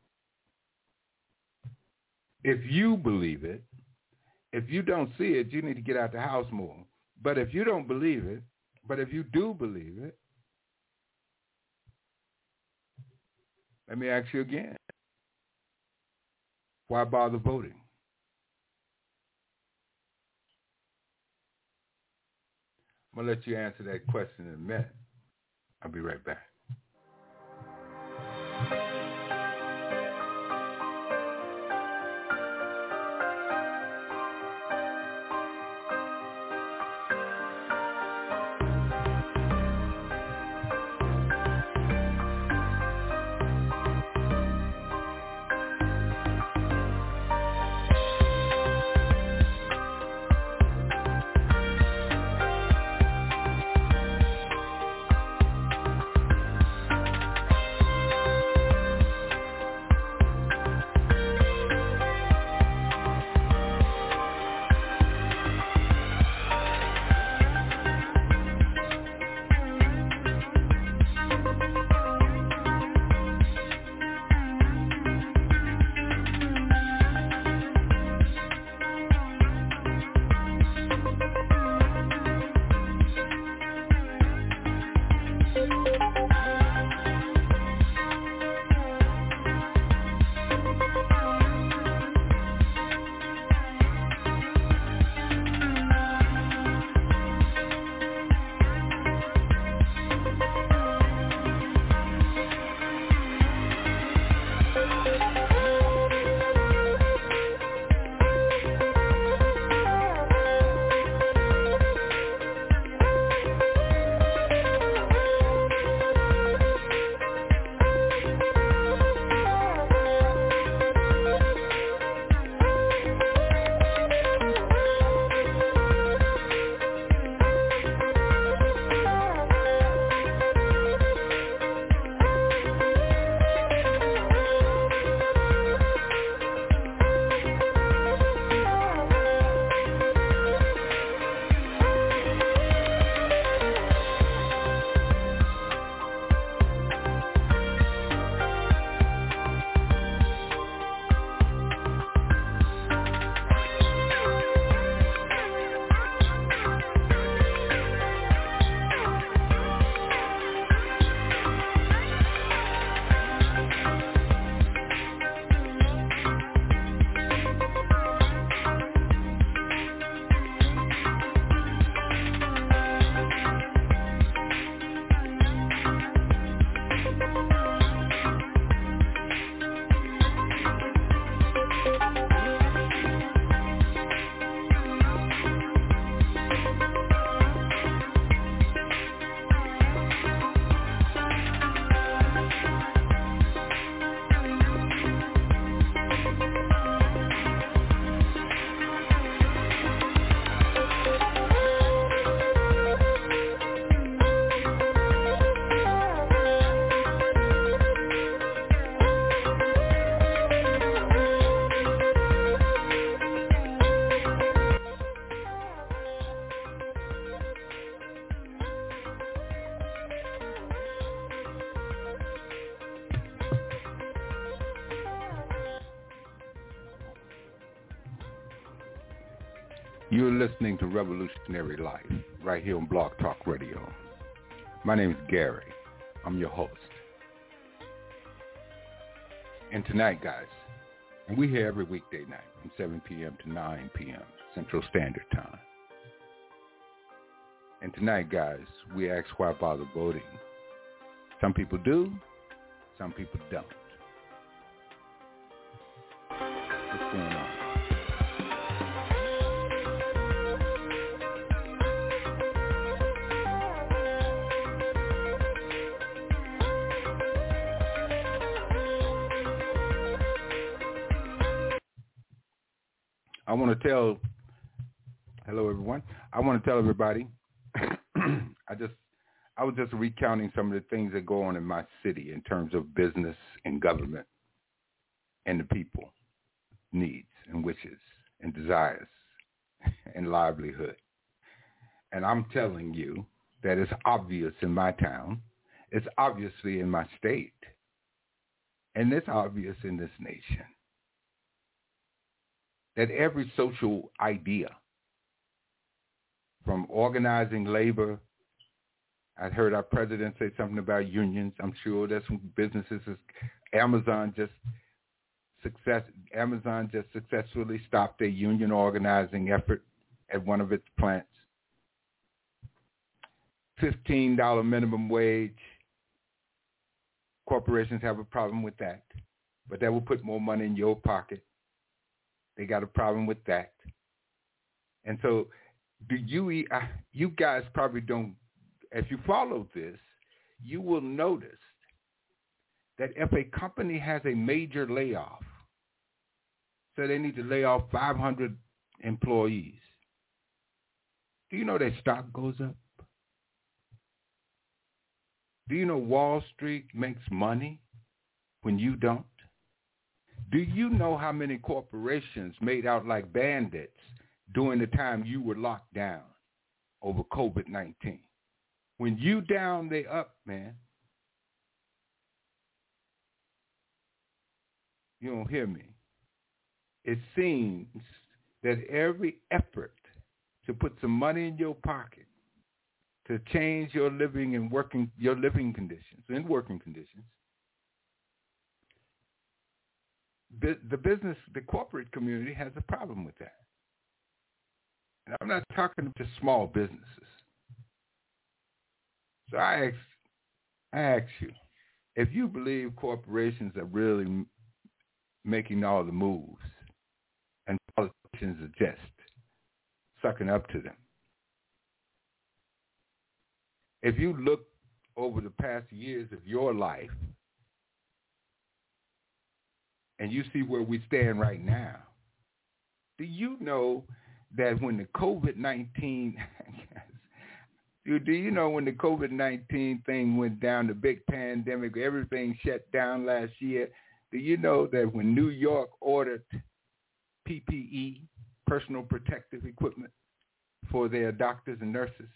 If you believe it, if you don't see it, you need to get out the house more. But if you don't believe it, but if you do believe it, let me ask you again. Why bother voting? I'm going to let you answer that question in a minute. I'll be right back. You're listening to Revolutionary Life right here on Blog Talk Radio. My name is Gary. I'm your host. And tonight, guys, and we're here every weekday night from 7 p.m. to 9 p.m. Central Standard Time. And tonight, guys, we ask why bother voting. Some people do, some people don't. What's going on? I want to tell, hello everyone. I want to tell everybody, I was just recounting some of the things that go on in my city in terms of business and government and the people needs and wishes and desires and livelihood. And I'm telling you that it's obvious in my town, it's obviously in my state, and it's obvious in this nation that every social idea, from organizing labor, I heard our president say something about unions. I'm sure there's some businesses. Amazon just successfully stopped a union organizing effort at one of its plants. $15 minimum wage. Corporations have a problem with that, but that will put more money in your pocket. They got a problem with that. And so you guys probably don't, if you follow this, you will notice that if a company has a major layoff, so they need to lay off 500 employees, do you know their stock goes up? Do you know Wall Street makes money when you don't? Do you know how many corporations made out like bandits during the time you were locked down over COVID-19? When you down, they up, man. You don't hear me. It seems that every effort to put some money in your pocket to change your living and working conditions, the corporate community has a problem with that. And I'm not talking to small businesses. So I ask you, if you believe corporations are really making all the moves and politicians are just sucking up to them, if you look over the past years of your life and you see where we stand right now, do you know that when the COVID-19 do you know when the COVID-19 thing went down, the big pandemic, everything shut down last year, do you know that when New York ordered PPE, personal protective equipment, for their doctors and nurses,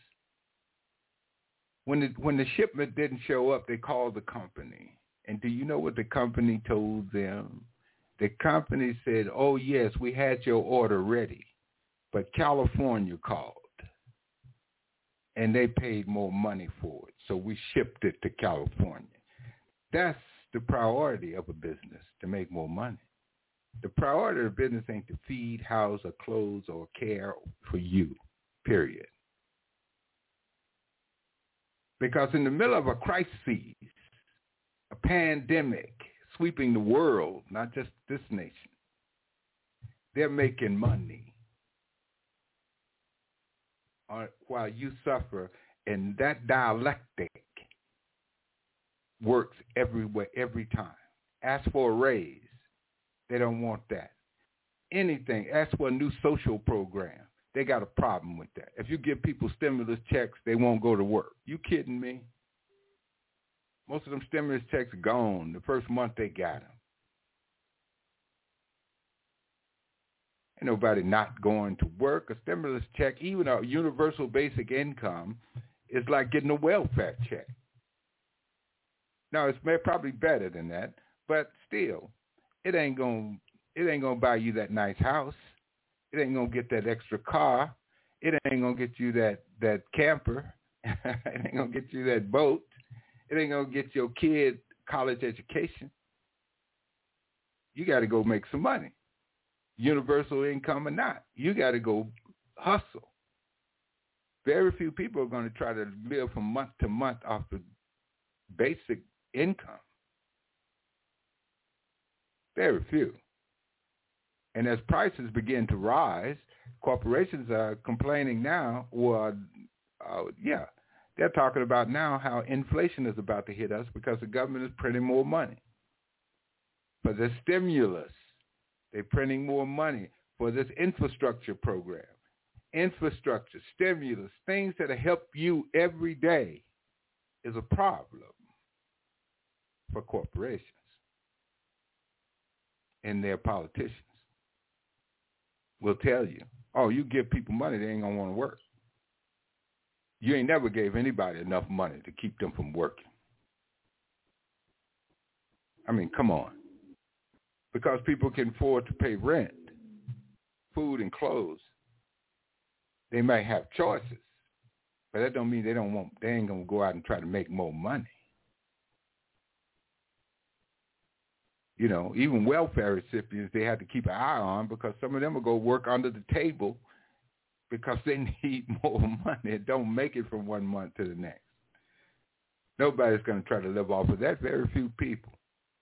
when the shipment didn't show up, they called the company. And do you know what the company told them? The company said, oh, yes, we had your order ready, but California called. And they paid more money for it, so we shipped it to California. That's the priority of a business, to make more money. The priority of a business ain't to feed, house, or clothes, or care for you, period. Because in the middle of a crisis, a pandemic sweeping the world, not just this nation, they're making money while you suffer, and that dialectic works everywhere, every time. Ask for a raise, they don't want that. Anything, ask for a new social program, they got a problem with that. If you give people stimulus checks, they won't go to work. You kidding me? Most of them stimulus checks are gone the first month they got them. Ain't nobody not going to work. A stimulus check, even a universal basic income, is like getting a welfare check. Now, it's probably better than that, but still, it ain't gonna buy you that nice house. It ain't going to get that extra car. It ain't going to get you that camper. It ain't going to get you that boat. It ain't going to get your kid college education. You got to go make some money. Universal income or not. You got to go hustle. Very few people are going to try to live from month to month off the basic income. Very few. And as prices begin to rise, corporations are complaining now, they're talking about now how inflation is about to hit us because the government is printing more money. For the stimulus, they're printing more money for this infrastructure program. Infrastructure, stimulus, things that help you every day is a problem for corporations and their politicians. Will tell you, oh, you give people money, they ain't going to want to work. You ain't never gave anybody enough money to keep them from working. I mean, come on. Because people can afford to pay rent, food, and clothes. They might have choices, but that don't mean they ain't going to go out and try to make more money. You know, even welfare recipients, they have to keep an eye on because some of them will go work under the table because they need more money and don't make it from one month to the next. Nobody's going to try to live off of that, very few people.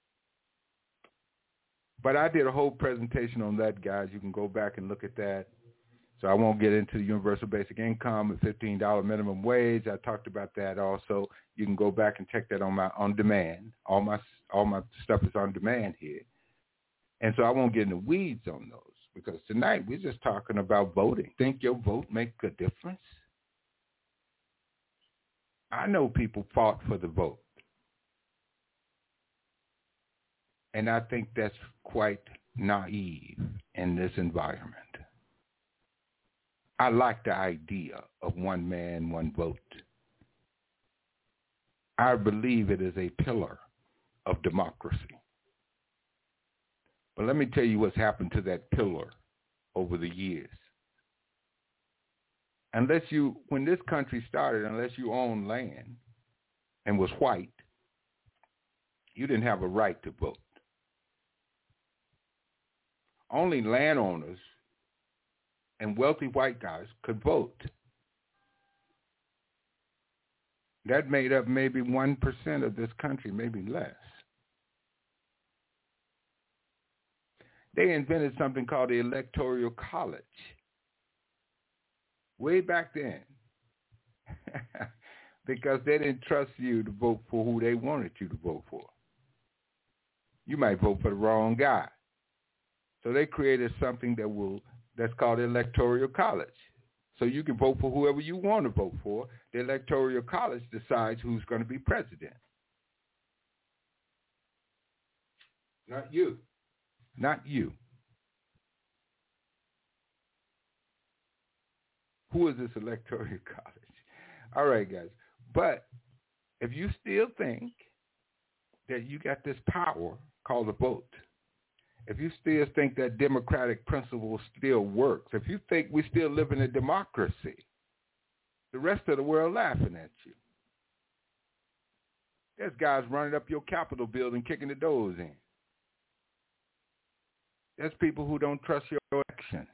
But I did a whole presentation on that, guys. You can go back and look at that. So I won't get into the universal basic income and $15 minimum wage. I talked about that also. You can go back and check that on demand. All my stuff is on demand here. And so I won't get in the weeds on those because tonight we're just talking about voting. Think your vote make a difference? I know people fought for the vote. And I think that's quite naive in this environment. I like the idea of one man, one vote. I believe it is a pillar of democracy. But let me tell you what's happened to that pillar over the years. When this country started, unless you owned land and was white, you didn't have a right to vote. Only landowners and wealthy white guys could vote. That made up maybe 1% of this country, maybe less. They invented something called the Electoral College way back then because they didn't trust you to vote for who they wanted you to vote for. You might vote for the wrong guy. So they created something that's called the Electoral College. So you can vote for whoever you want to vote for. The Electoral College decides who's going to be president. Not you. Not you. Who is this Electoral College? All right, guys. But if you still think that you got this power called a vote, if you still think that democratic principle still works, if you think we still live in a democracy, the rest of the world laughing at you. There's guys running up your Capitol building, kicking the doors in. There's people who don't trust your elections.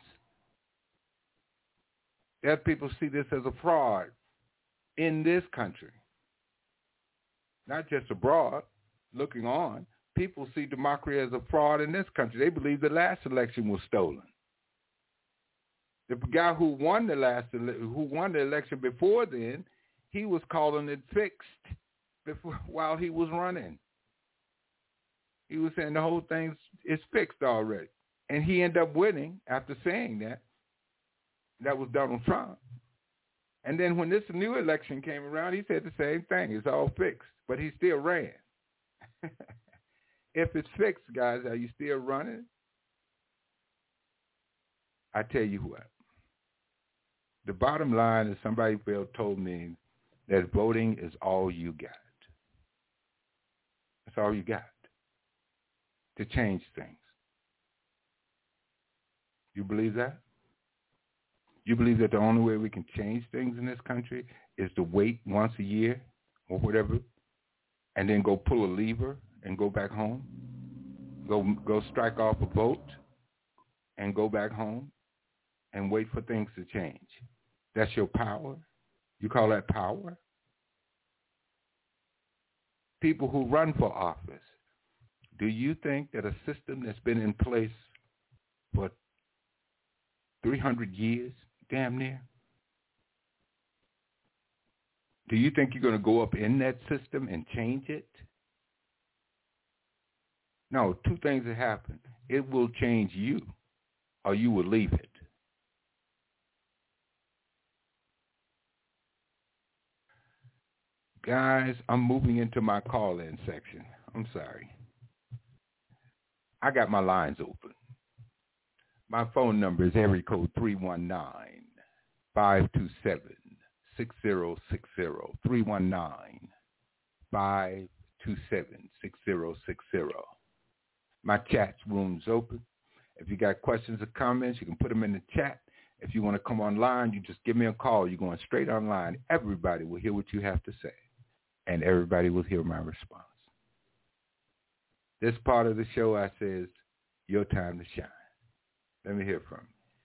There's people who see this as a fraud in this country. Not just abroad, looking on. People see democracy as a fraud in this country. They believe the last election was stolen. The guy who won the election before then, he was calling it fixed while he was running. He was saying the whole thing is fixed already. And he ended up winning after saying that. That was Donald Trump. And then when this new election came around, he said the same thing. It's all fixed. But he still ran. If it's fixed, guys, are you still running? I tell you what. The bottom line is somebody told me that voting is all you got. That's all you got to change things. You believe that? You believe that the only way we can change things in this country is to wait once a year or whatever, and then go pull a lever and go back home? Go strike off a vote and go back home and wait for things to change? That's your power? You call that power? People who run for office, do you think that a system that's been in place for 300 years, damn near, do you think you're going to go up in that system and change it? No, two things that happen. It will change you, or you will leave it. Guys, I'm moving into my call-in section. I'm sorry. I got my lines open. My phone number is area code 319-527-6060. 319-527-6060. My chat room's open. If you got questions or comments, you can put them in the chat. If you want to come online, you just give me a call. You're going straight online. Everybody will hear what you have to say, and everybody will hear my response. This part of the show, I says, your time to shine. Let me hear from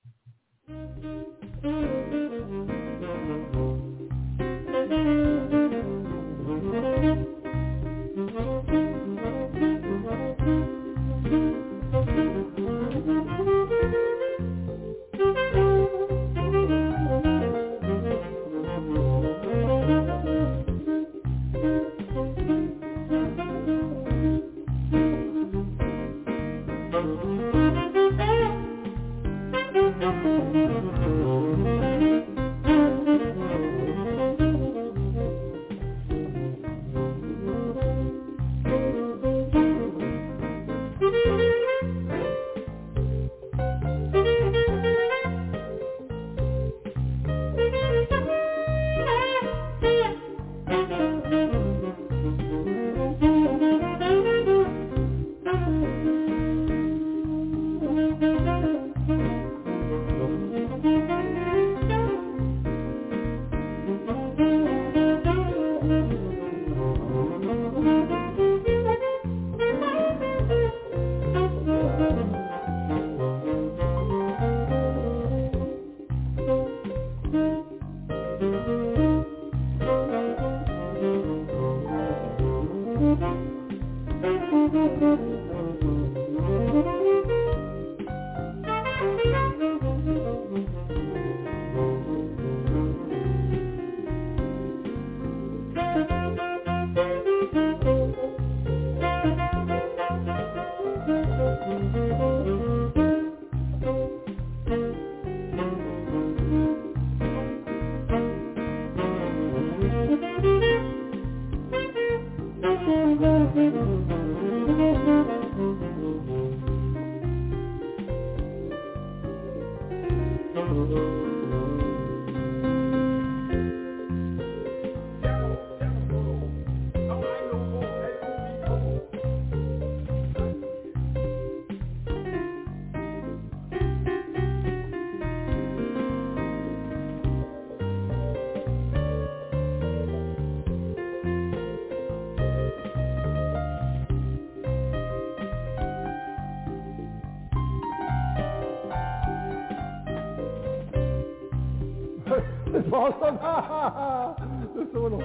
It's awesome. Das ist immer noch.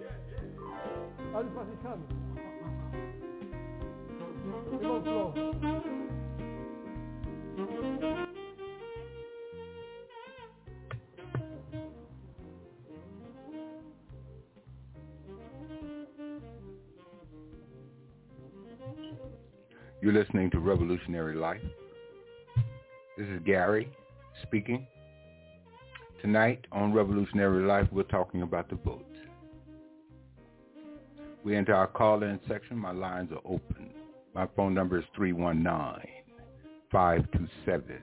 Alles, was ich kann. Immer Flow. You're listening to Revolutionary Life. This is Gary speaking. Tonight on Revolutionary Life, we're talking about the vote. We enter our call-in section. My lines are open. My phone number is 319-527-6060.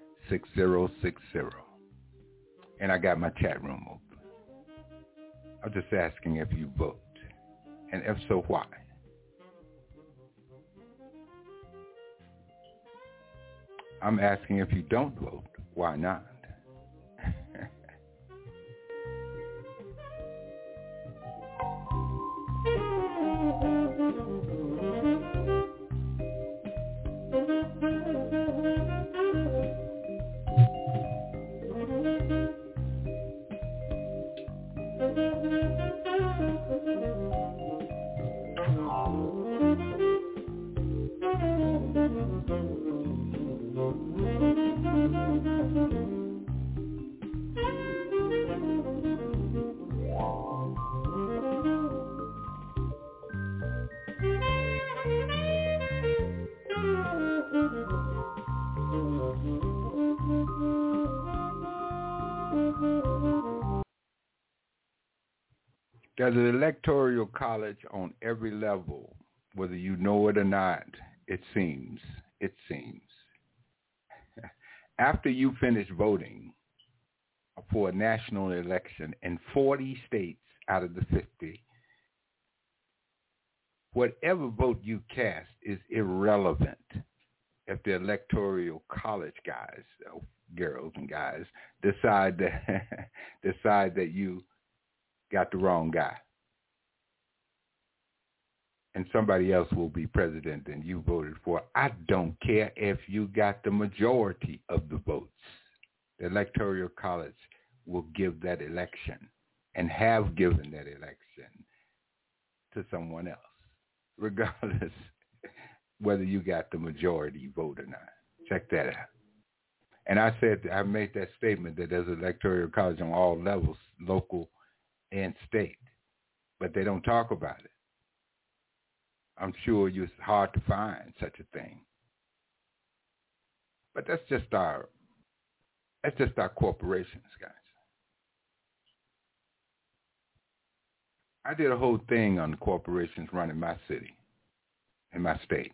And I got my chat room open. I'm just asking if you vote. And if so, why? I'm asking if you don't vote, why not? There's an electoral college on every level, whether you know it or not, it seems. After you finish voting for a national election in 40 states out of the 50, whatever vote you cast is irrelevant if the electoral college guys, girls and guys, decide that you got the wrong guy. And somebody else will be president than you voted for. I don't care if you got the majority of the votes. The Electoral College will give that election and have given that election to someone else, regardless whether you got the majority vote or not. Check that out. And I made that statement that there's an Electoral College on all levels, local and state, but they don't talk about it. I'm sure it's hard to find such a thing. But that's just our corporations, guys. I did a whole thing on the corporations running my city and my state.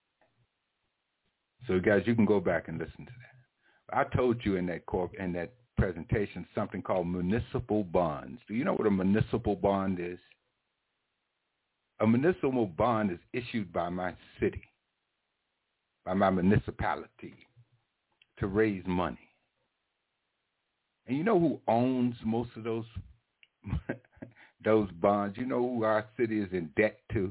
So guys, you can go back and listen to that. I told you in that presentation something called municipal bonds. Do you know what a municipal bond is? A municipal bond is issued by my city, by my municipality, to raise money. And you know who owns most of those bonds? You know who our city is in debt to?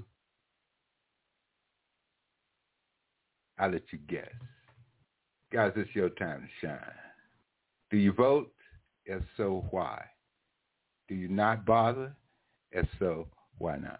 I'll let you guess. Guys, it's your time to shine. Do you vote? If so, why? Do you not bother? If so, why not?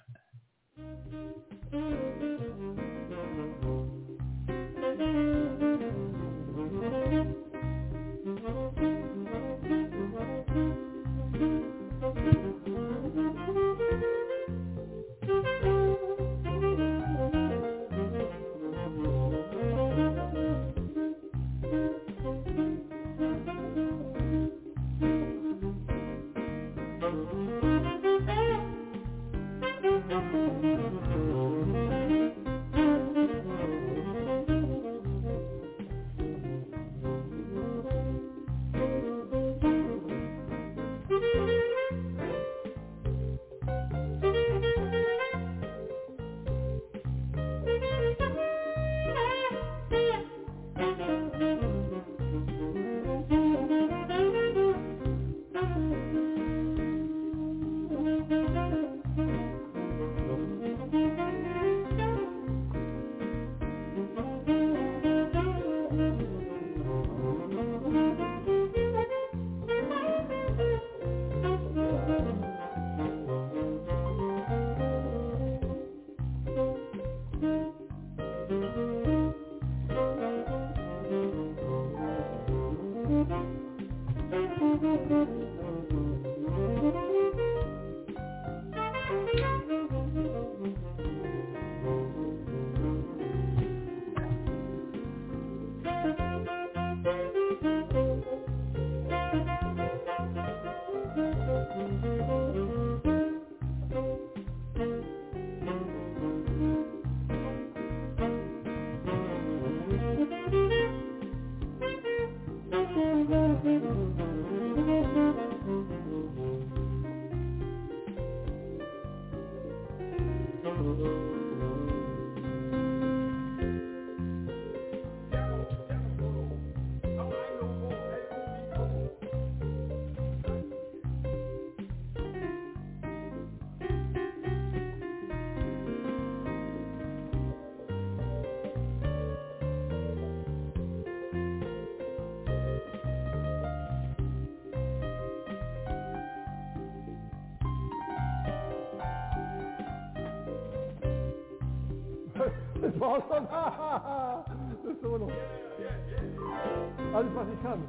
awesome. Das ist immer noch. Alles, was ich kann.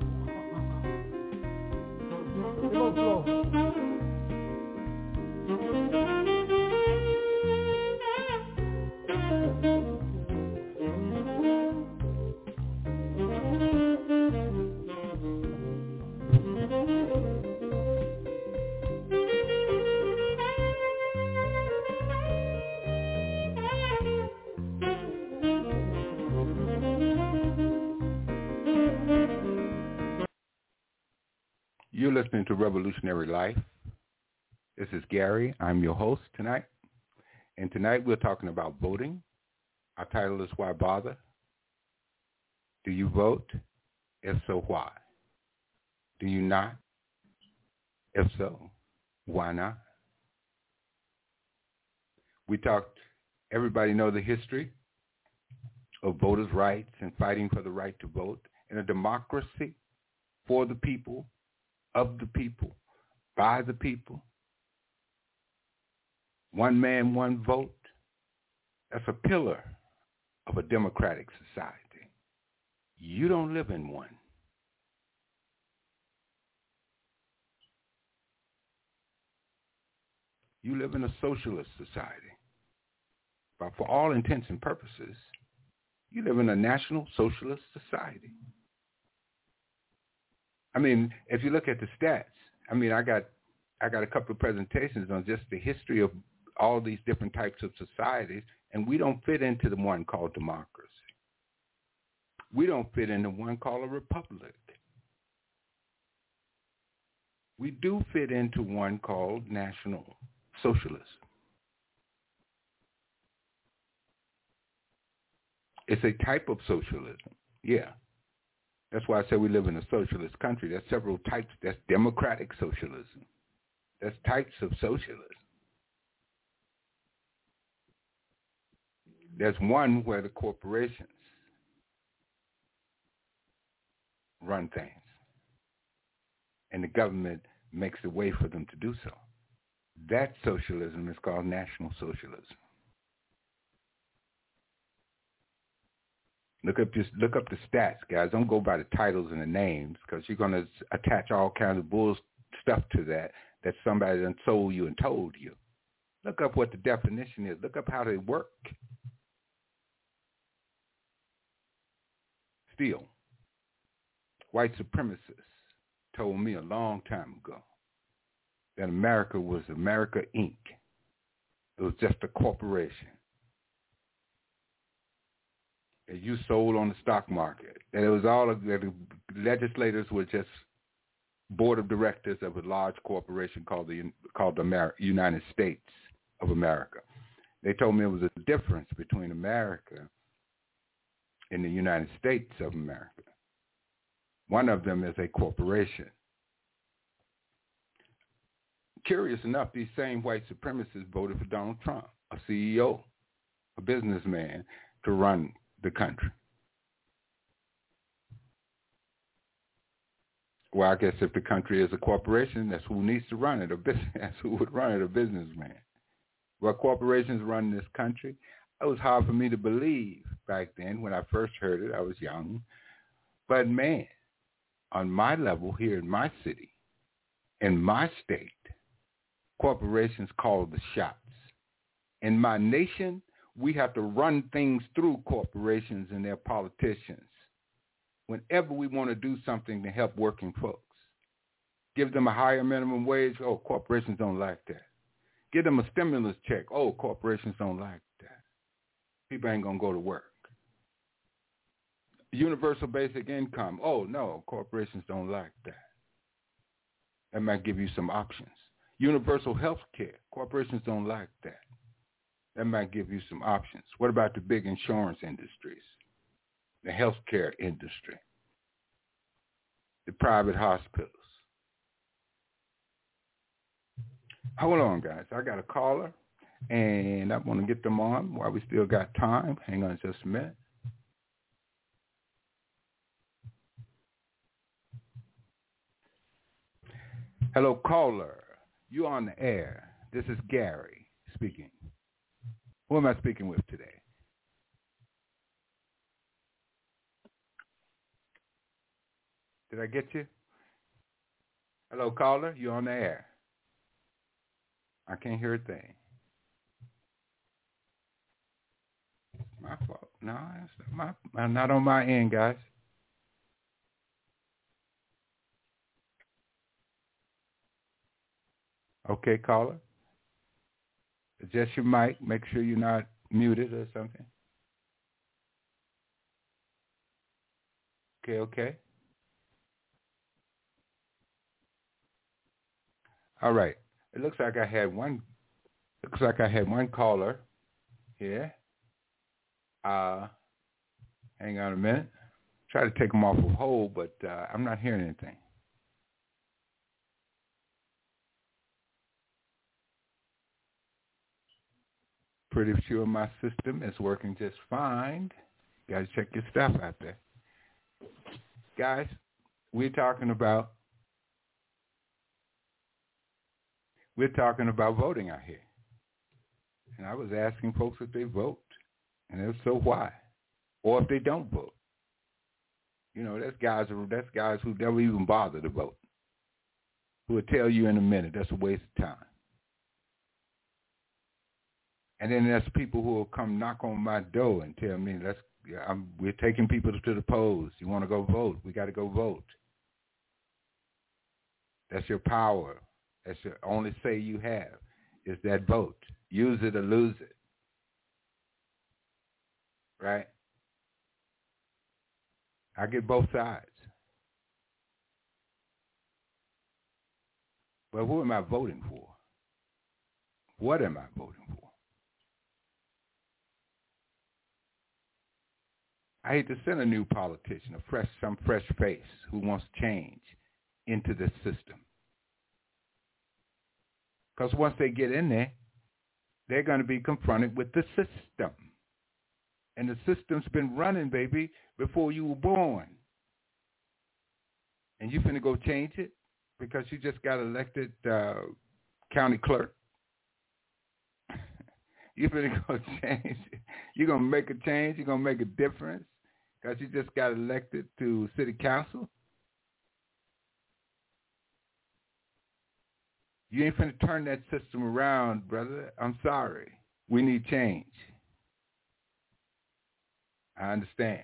Immer Flow. You're listening to Revolutionary Life. This is Gary. I'm your host tonight. And tonight we're talking about voting. Our title is Why Bother? Do you vote? If so, why? Do you not? If so, why not? We talked, everybody know the history of voters' rights and fighting for the right to vote in a democracy for the people, of the people, by the people. One man, one vote. That's a pillar of a democratic society. You don't live in one. You live in a socialist society. But for all intents and purposes, you live in a national socialist society. I mean, if you look at the stats, I mean, I got a couple of presentations on just the history of all these different types of societies, and we don't fit into the one called democracy. We don't fit into one called a republic. We do fit into one called national socialism. It's a type of socialism, yeah. That's why I say we live in a socialist country. There's several types. That's democratic socialism. There's types of socialism. There's one where the corporations run things, and the government makes a way for them to do so. That socialism is called national socialism. Look up the stats, guys. Don't go by the titles and the names, because you're going to attach all kinds of bull stuff to that somebody done sold you and told you. Look up what the definition is. Look up how they work. Still, white supremacists told me a long time ago that America was America Inc. It was just a corporation that you sold on the stock market. That it was all of the legislators were just board of directors of a large corporation called the United States of America. They told me it was a difference between America and the United States of America. One of them is a corporation. Curious enough, these same white supremacists voted for Donald Trump, a CEO, a businessman, to run the country. Well, I guess if the country is a corporation, that's who needs to run it. That's who would run it, a businessman. Well, corporations run this country. It was hard for me to believe back then when I first heard it. I was young. But man, on my level here in my city, in my state, corporations call the shots. In my nation, we have to run things through corporations and their politicians. Whenever we want to do something to help working folks, give them a higher minimum wage, oh, corporations don't like that. Give them a stimulus check, oh, corporations don't like that. People ain't going to go to work. Universal basic income, oh, no, corporations don't like that. That might give you some options. Universal health care, corporations don't like that. That might give you some options. What about the big insurance industries? The healthcare industry, the private hospitals. Hold on, guys. I got a caller, and I want to get them on while we still got time. Hang on just a minute. Hello, caller. You on the air. This is Gary speaking. Who am I speaking with today? Did I get you? Hello, caller. You on the air? I can't hear a thing. My fault. No, it's not on my end, guys. Okay, caller. Adjust your mic. Make sure you're not muted or something. Okay. All right. It looks like I had one caller here. Hang on a minute. Try to take them off of hold, but I'm not hearing anything. Pretty sure my system is working just fine. You got to check your stuff out there. Guys, we're talking about voting out here. And I was asking folks if they vote. And if so, why? Or if they don't vote. You know, that's guys who never even bother to vote. Who will tell you in a minute that's a waste of time. And then there's people who will come knock on my door and tell me, we're taking people to the polls. You want to go vote? We got to go vote. That's your power. That's the only say you have is that vote. Use it or lose it. Right? I get both sides. But who am I voting for? What am I voting for? I hate to send a new politician, some fresh face who wants change into the system. Because once they get in there, they're going to be confronted with the system. And the system's been running, baby, before you were born. And you finna go change it because you just got elected county clerk. You finna go change it. You're going to make a change. You're going to make a difference because you just got elected to city council. You ain't finna turn that system around, brother. I'm sorry. We need change. I understand.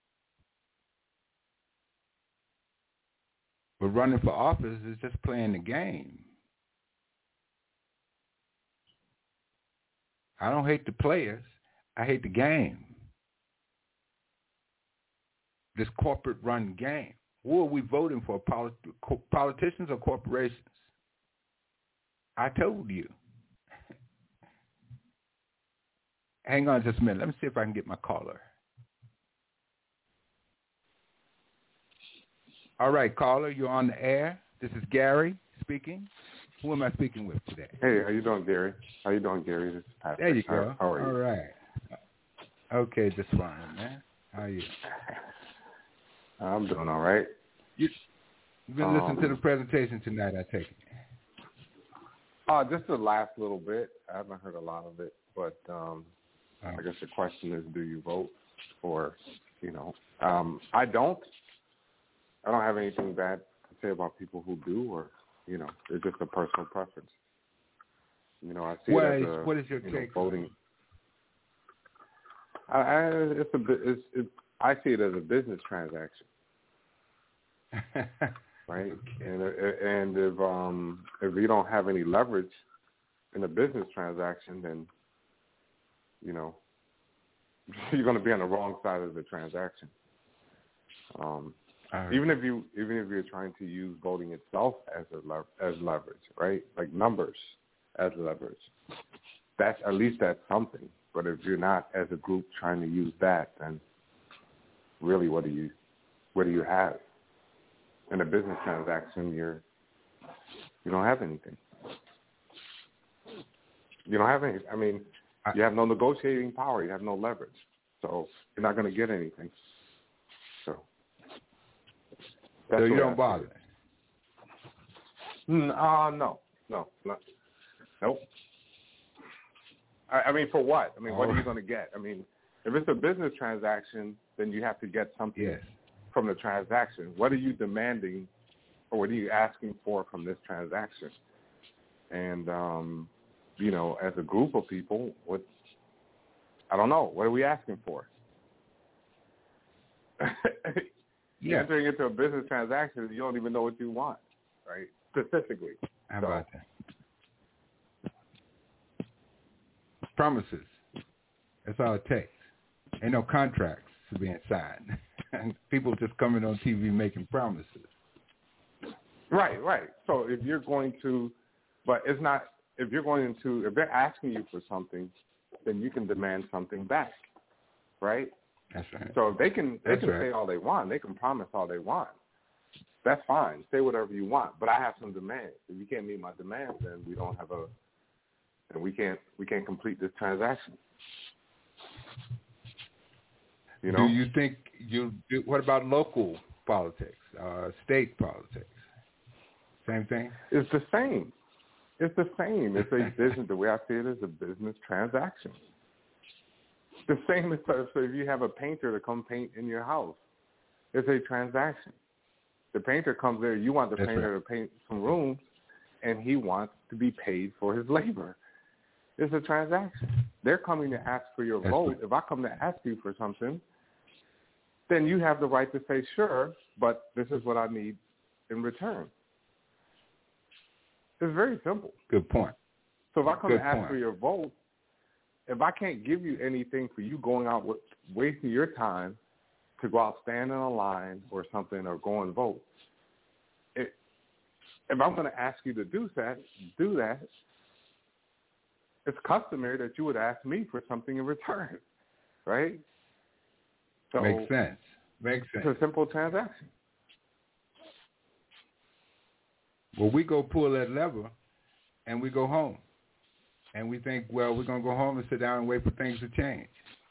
But running for office is just playing the game. I don't hate the players. I hate the game. This corporate-run game. Who are we voting for, politicians or corporations? I told you. Hang on just a minute. Let me see if I can get my caller. All right, caller, you're on the air. This is Gary speaking. Who am I speaking with today? Hey, how you doing, Gary? This is Patrick. There you go. How are you? All right. Okay, just fine, man. How are you? I'm doing all right. You've been listening to the presentation tonight, I take it. Just the last little bit. I haven't heard a lot of it, but I guess the question is, do you vote? Or, I don't. I don't have anything bad to say about people who do, or, it's just a personal preference. I see it as what is your take voting. I see it as a business transaction, right? Okay. And if you don't have any leverage in a business transaction, then you're going to be on the wrong side of the transaction. Even if you're trying to use voting itself as leverage, right? Like numbers as leverage. That's something. But if you're not as a group trying to use that, then really what do you have? In a business transaction, you don't have anything. You don't have any. I mean, you have no negotiating power. You have no leverage. So you're not going to get anything. So you don't bother? No. Nope. I mean, for what? I mean, what are you going to get? I mean, if it's a business transaction, then you have to get something from the transaction? What are you demanding, or what are you asking for from this transaction? And, you know, as a group of people, I don't know, what are we asking for? You're entering into a business transaction, you don't even know what you want, right? Specifically. How about that? Promises. That's all it takes. Ain't no contracts being signed. And people just coming on TV making promises. Right. So if you're going to, but it's not, if they're asking you for something, then you can demand something back, right? That's right. So they can say all they want. They can promise all they want. That's fine. Say whatever you want. But I have some demands. If you can't meet my demands, then we don't have and we can't complete this transaction. You know? Do you think what about local politics, state politics? Same thing? It's the same. It's a business. The way I see it is a business transaction. The same as so if you have a painter to come paint in your house, it's a transaction. The painter comes there. You want the painter to paint some rooms, and he wants to be paid for his labor. It's a transaction. They're coming to ask for your vote. Right. If I come to ask you for something, then you have the right to say, sure, but this is what I need in return. It's very simple. Good point. So if I come to ask for your vote, if I can't give you anything for you going out wasting your time to go out, stand in a line or something, or go and vote, if I'm going to ask you to do that, it's customary that you would ask me for something in return, right? So Makes sense. It's a simple transaction. Well, we go pull that lever, and we go home. And we think, well, we're going to go home and sit down and wait for things to change.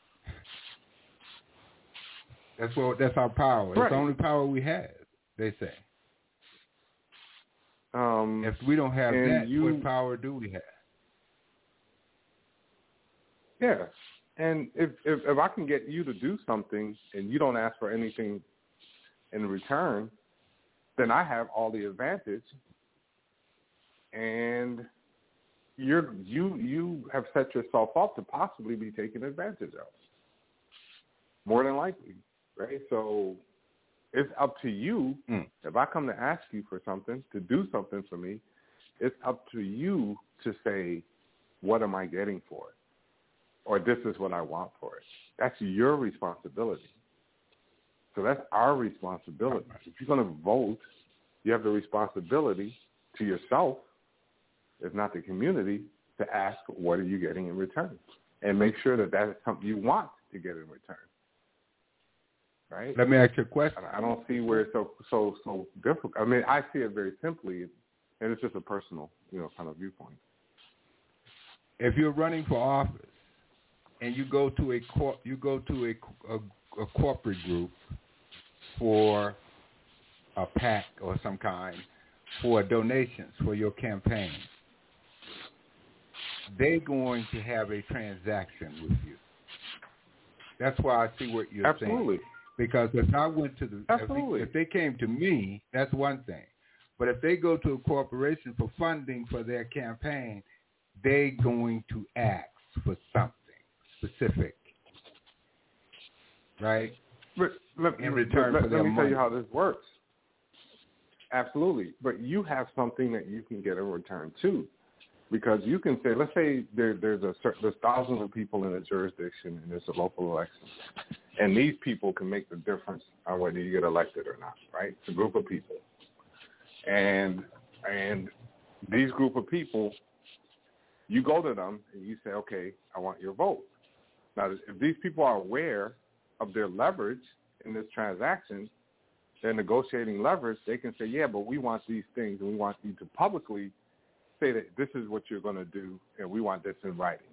That's our power. Right. It's the only power we have, they say. If we don't have that, what power do we have? Yeah. And if I can get you to do something and you don't ask for anything in return, then I have all the advantage, and you have set yourself up to possibly be taken advantage of, more than likely, right? So it's up to you. If I come to ask you for something, to do something for me, it's up to you to say, what am I getting for it? Or this is what I want for it. That's your responsibility. So that's our responsibility. If you're going to vote, you have the responsibility to yourself, if not the community, to ask, what are you getting in return? And make sure that that is something you want to get in return. Right? Let me ask you a question. I don't see where it's so difficult. I mean, I see it very simply, and it's just a personal, kind of viewpoint. If you're running for office and you go to a corporate group for a PAC or some kind for donations for your campaign, they're going to have a transaction with you. That's why I see what you're saying. Because if I went to if they came to me, that's one thing. But if they go to a corporation for funding for their campaign, they're going to ask for something specific, right? In return for their money. Let me tell you how this works. Absolutely. But you have something that you can get in return too. Because you can say, let's say there's thousands of people in a jurisdiction and it's a local election. And these people can make the difference on whether you get elected or not, right? It's a group of people. And these group of people, you go to them and you say, okay, I want your vote. Now, if these people are aware of their leverage in this transaction, their negotiating leverage, they can say, yeah, but we want these things and we want you to publicly say that this is what you're going to do and we want this in writing.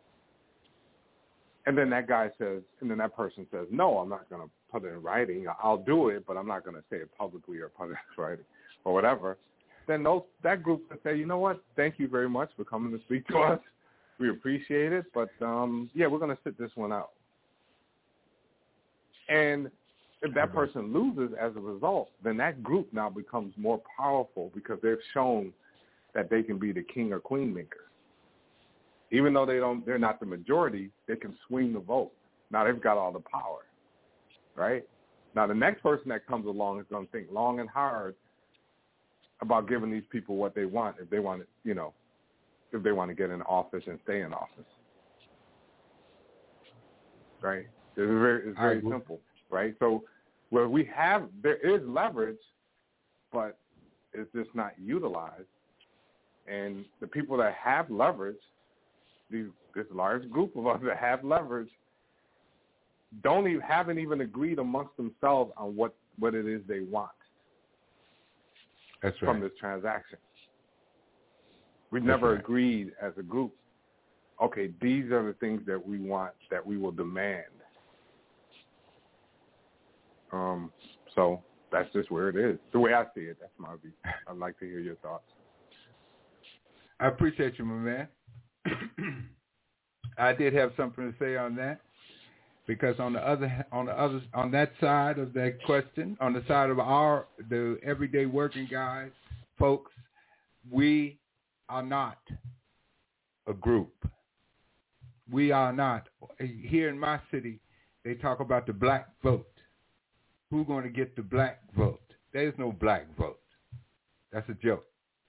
And then that person says, no, I'm not going to put it in writing. I'll do it, but I'm not going to say it publicly or put it in writing or whatever. Then that group can say, you know what, thank you very much for coming to speak to us. We appreciate it, but we're going to sit this one out. And if that person loses as a result, then that group now becomes more powerful because they've shown that they can be the king or queen maker. Even though they're not the majority, they can swing the vote. Now they've got all the power, right? Now the next person that comes along is going to think long and hard about giving these people what they want if they want to, if they want to get in office and stay in office, right? It's very simple, right? So where there is leverage, but it's just not utilized. And the people that have leverage, this large group of us that have leverage, haven't even agreed amongst themselves on what it is they want. That's right. From this transaction. We've never agreed as a group, okay, these are the things that we want, that we will demand. So that's just where it is. The way I see it, that's my view. I'd like to hear your thoughts. I appreciate you, my man. I did have something to say on that, because on that side of that question, on the side of the everyday working guys, folks, we are not a group. We are not. Here in my city, they talk about the black vote. Who's going to get the black vote? There is no black vote. That's a joke.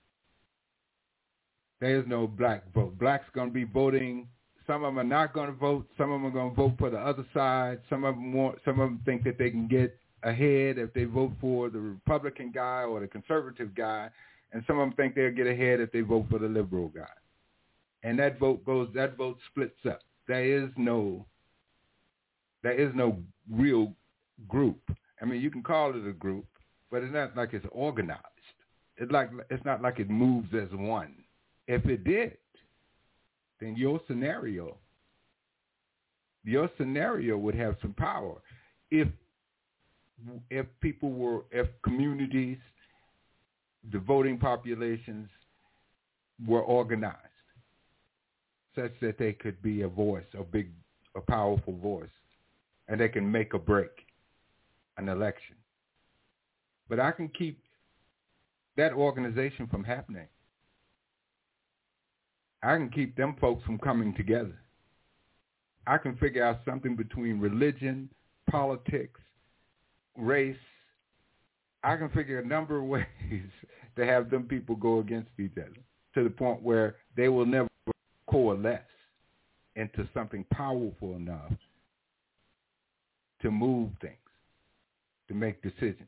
There is no black vote. Blacks going to be voting. Some of them are not going to vote. Some of them are going to vote for the other side. Some of them think that they can get ahead if they vote for the Republican guy or the conservative guy, and some of them think they'll get ahead if they vote for the liberal guy. And that vote splits up. There is no real group. I mean, you can call it a group, but it's not like it's organized. It's not like it moves as one. If it did, then your scenario would have some power. If communities, the voting populations were organized such that they could be a voice, a powerful voice, and they can make or break an election. But I can keep that organization from happening. I can keep them folks from coming together. I can figure out something between religion, politics, race. I can figure a number of ways to have them people go against each other to the point where they will never coalesce into something powerful enough to move things, to make decisions.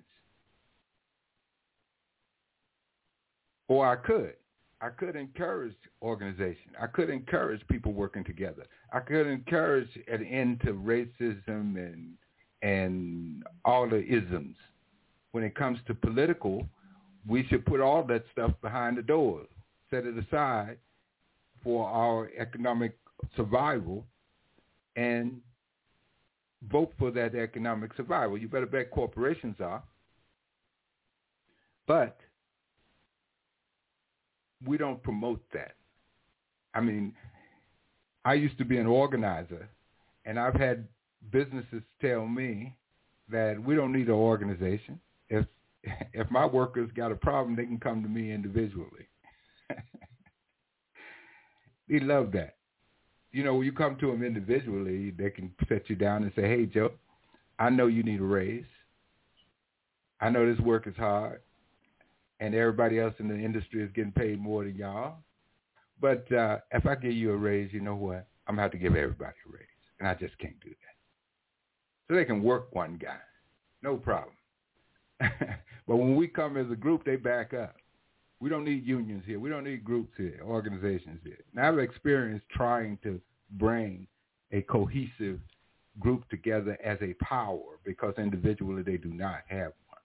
Or I could encourage organization. I could encourage people working together. I could encourage an end to racism and all the isms. When it comes to political, we should put all that stuff behind the door, set it aside for our economic survival, and vote for that economic survival. You better bet corporations are. But we don't promote that. I mean, I used to be an organizer, and I've had businesses tell me that we don't need an organization. If my workers got a problem, they can come to me individually. They love that. When you come to them individually, they can set you down and say, hey, Joe, I know you need a raise. I know this work is hard, and everybody else in the industry is getting paid more than y'all. But if I give you a raise, you know what? I'm going to have to give everybody a raise, and I just can't do that. So they can work one guy. No problem. But when we come as a group, they back up. We don't need unions here. We don't need groups here, organizations here. Now, I've experienced trying to bring a cohesive group together as a power because individually they do not have one.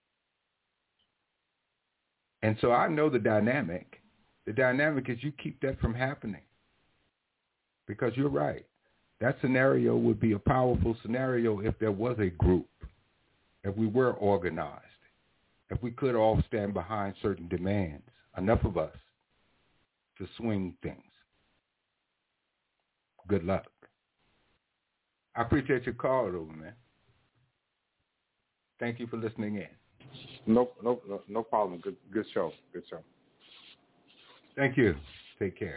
And so I know the dynamic. The dynamic is you keep that from happening because you're right. That scenario would be a powerful scenario if there was a group, if we were organized, if we could all stand behind certain demands, enough of us to swing things. Good luck. I appreciate your call, though, man. Thank you for listening in. No problem. Good show. Good show. Thank you. Take care.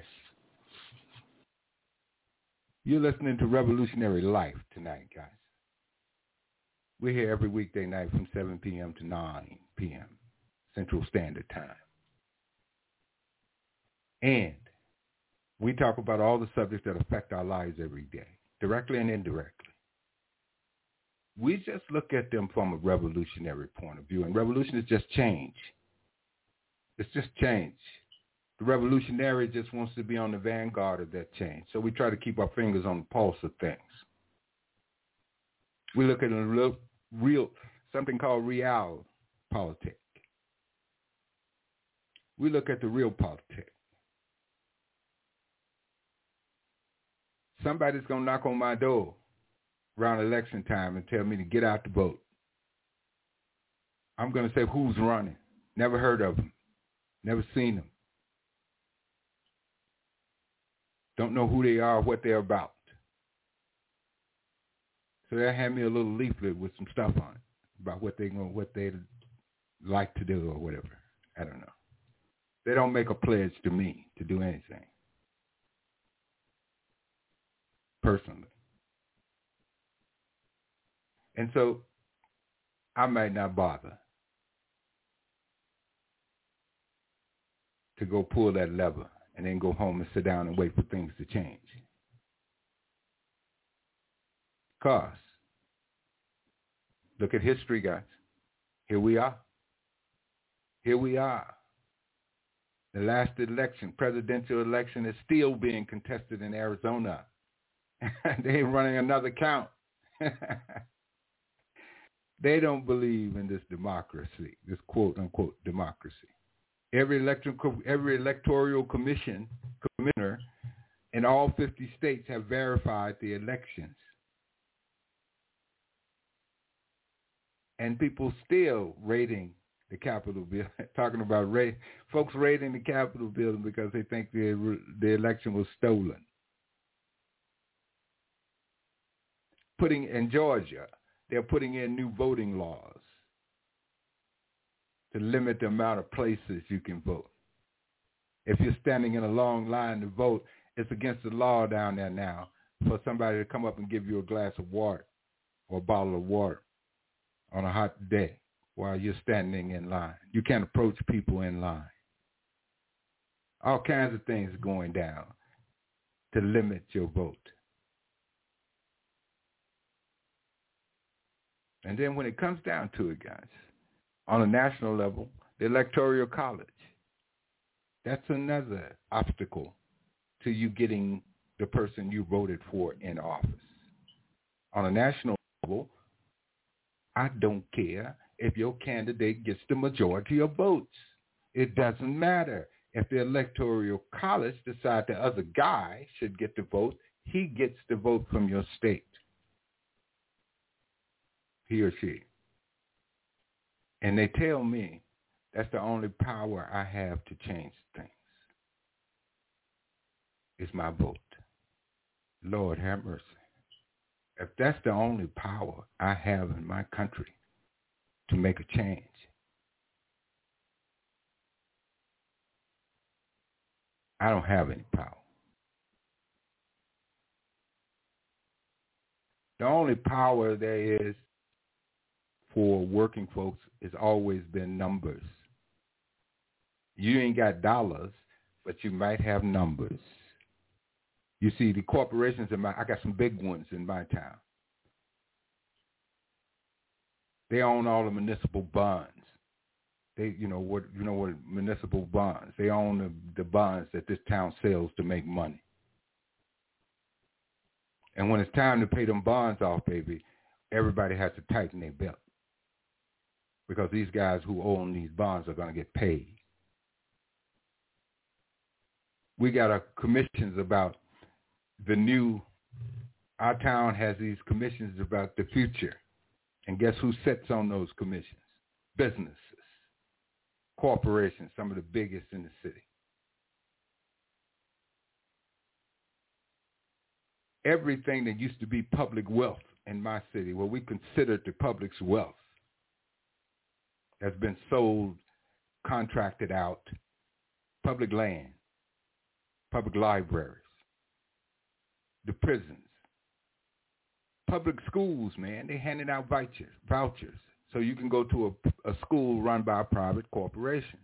You're listening to Revolutionary Life tonight, guys. We're here every weekday night from 7 p.m. to 9 p.m. Central Standard Time. And we talk about all the subjects that affect our lives every day, directly and indirectly. We just look at them from a revolutionary point of view, and revolution is just change. It's just change. The revolutionary just wants to be on the vanguard of that change, so we try to keep our fingers on the pulse of things. We look at a real something called real politics. We look at the real politics. Somebody's going to knock on my door around election time and tell me to get out to vote. I'm going to say, who's running? Never heard of them. Never seen them. Don't know who they are or what they're about. So they'll hand me a little leaflet with some stuff on it about what they'd like to do or whatever. I don't know. They don't make a pledge to me to do anything. Personally. And so I might not bother to go pull that lever and then go home and sit down and wait for things to change. Because, look at history, guys. Here we are. Here we are. The last election, presidential election, is still being contested in Arizona. They ain't running another count. They don't believe in this democracy, this quote-unquote democracy. Every electoral commissioner in all 50 states have verified the elections. And people still raiding the Capitol building, talking about folks raiding the Capitol building because they think the election was stolen. In Georgia, they're putting in new voting laws to limit the amount of places you can vote. If you're standing in a long line to vote, it's against the law down there now for somebody to come up and give you a glass of water or a bottle of water on a hot day while you're standing in line. You can't approach people in line. All kinds of things going down to limit your vote. And then when it comes down to it, guys, on a national level, the Electoral College, that's another obstacle to you getting the person you voted for in office. On a national level, I don't care if your candidate gets the majority of votes. It doesn't matter. If the Electoral College decides the other guy should get the vote, he gets the vote from your state. He or she. And they tell me that's the only power I have to change things. It's my vote. Lord have mercy. If that's the only power I have in my country to make a change, I don't have any power. The only power there is for working folks has always been numbers. You ain't got dollars, but you might have numbers. You see, the corporations I got some big ones in my town. They own all the municipal bonds. They, you know what municipal bonds. They own the bonds that this town sells to make money. And when it's time to pay them bonds off, baby, everybody has to tighten their belt. Because these guys who own these bonds are going to get paid. We got our commissions about our town has these commissions about the future. And guess who sits on those commissions? Businesses, corporations, some of the biggest in the city. Everything that used to be public wealth in my city, what we considered the public's wealth, that's been sold, contracted out, public land, public libraries, the prisons, public schools, man. They handing out vouchers so you can go to a school run by a private corporation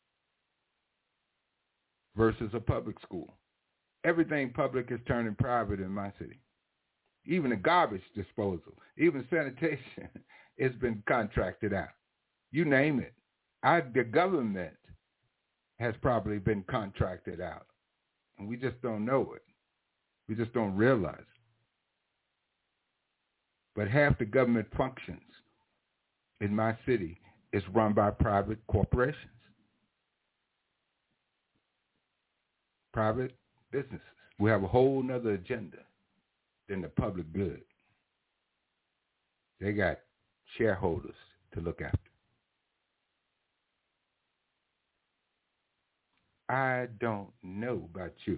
versus a public school. Everything public is turning private in my city. Even the garbage disposal, even sanitation has been contracted out. You name it. The government has probably been contracted out. And we just don't know it. We just don't realize it. But half the government functions in my city is run by private corporations, private businesses. We have a whole nother agenda than the public good. They got shareholders to look after. I don't know about you,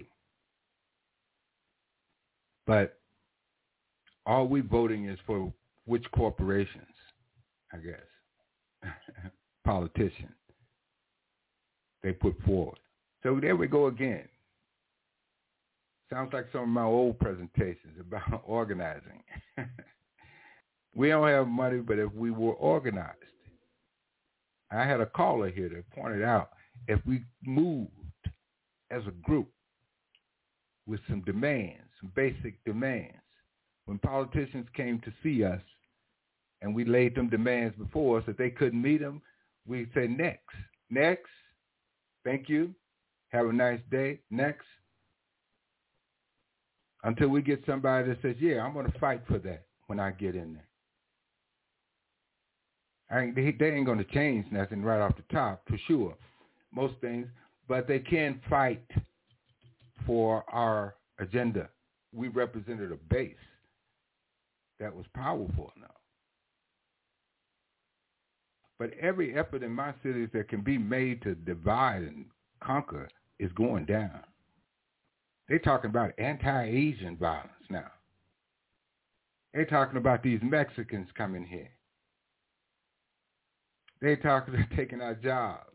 but all we voting is for which corporations, I guess, politicians, they put forward. So there we go again. Sounds like some of my old presentations about organizing. We don't have money, but if we were organized, I had a caller here that pointed out if we moved as a group with some demands, some basic demands, when politicians came to see us and we laid them demands before us that they couldn't meet them, we'd say next, thank you, have a nice day, next. Until we get somebody that says, yeah, I'm going to fight for that when I get in there. They ain't going to change nothing right off the top, for sure, most things, but they can fight for our agenda. We represented a base that was powerful enough. But every effort in my cities that can be made to divide and conquer is going down. They're talking about anti-Asian violence now. They're talking about these Mexicans coming here. They're talking about taking our jobs,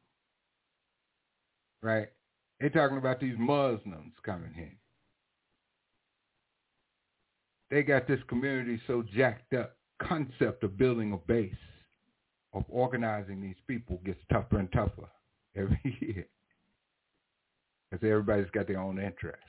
right? They're talking about these Muslims coming here. They got this community so jacked up. Concept of building a base, of organizing these people gets tougher and tougher every year. Because everybody's got their own interests.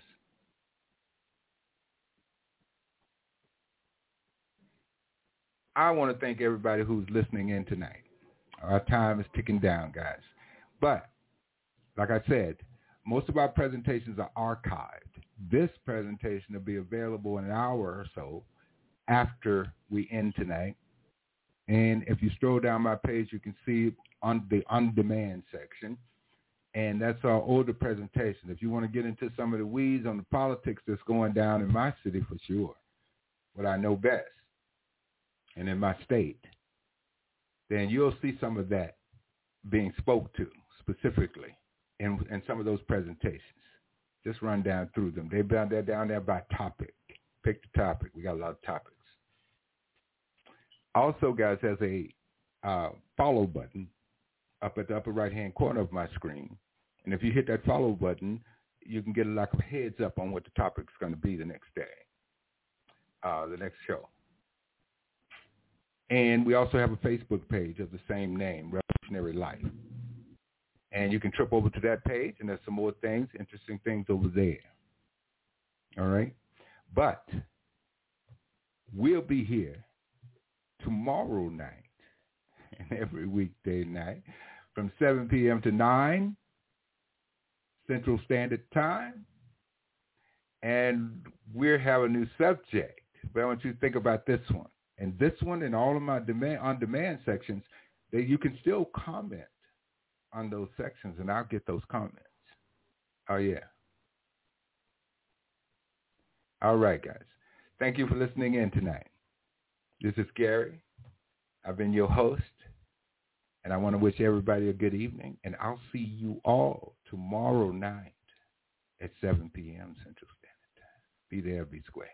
I want to thank everybody who's listening in tonight. Our time is ticking down, guys. But, like I said, most of our presentations are archived. This presentation will be available in an hour or so after we end tonight. And if you scroll down my page, you can see on the on-demand section. And that's our older presentation. If you want to get into some of the weeds on the politics that's going down in my city, for sure, what I know best, and in my state, then you'll see some of that being spoke to specifically in some of those presentations. Just run down through them. They're down there by topic. Pick the topic. We got a lot of topics. Also, guys, there's a follow button up at the upper right-hand corner of my screen. And if you hit that follow button, you can get a like of heads up on what the topic's going to be the next day, the next show. And we also have a Facebook page of the same name, Revolutionary Life. And you can trip over to that page, and there's some more things, interesting things over there. All right? But we'll be here tomorrow night and every weekday night from 7 p.m. to 9 Central Standard Time. And we'll have a new subject. But I want you to think about this one. And this one and all of my on-demand sections, that you can still comment on those sections, and I'll get those comments. Oh, yeah. All right, guys. Thank you for listening in tonight. This is Gary. I've been your host, and I want to wish everybody a good evening, and I'll see you all tomorrow night at 7 p.m. Central Standard Time. Be there, be square.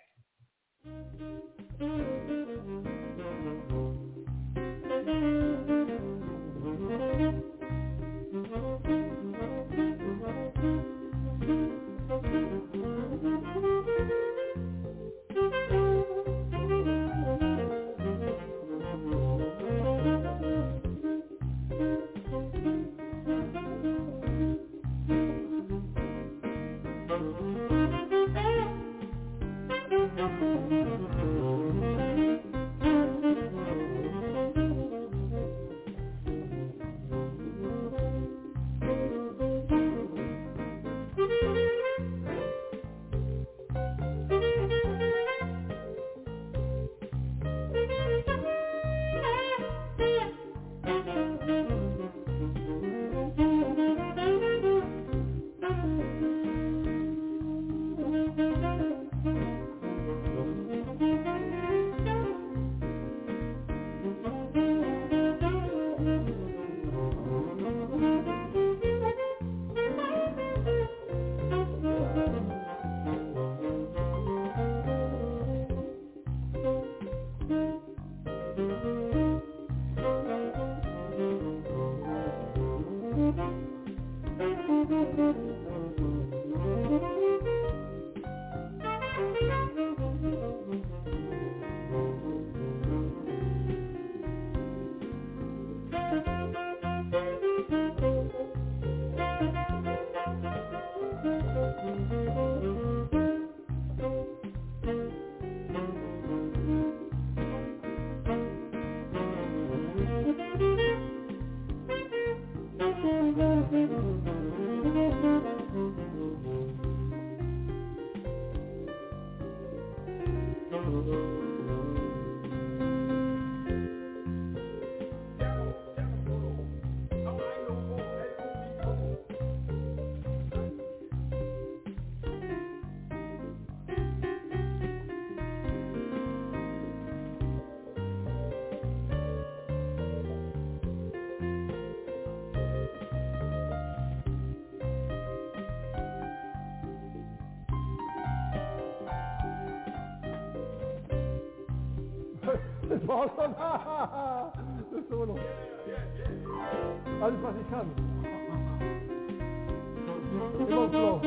Das war's dann. Das ist immer noch. Alles, was ich kann. Immer Flow.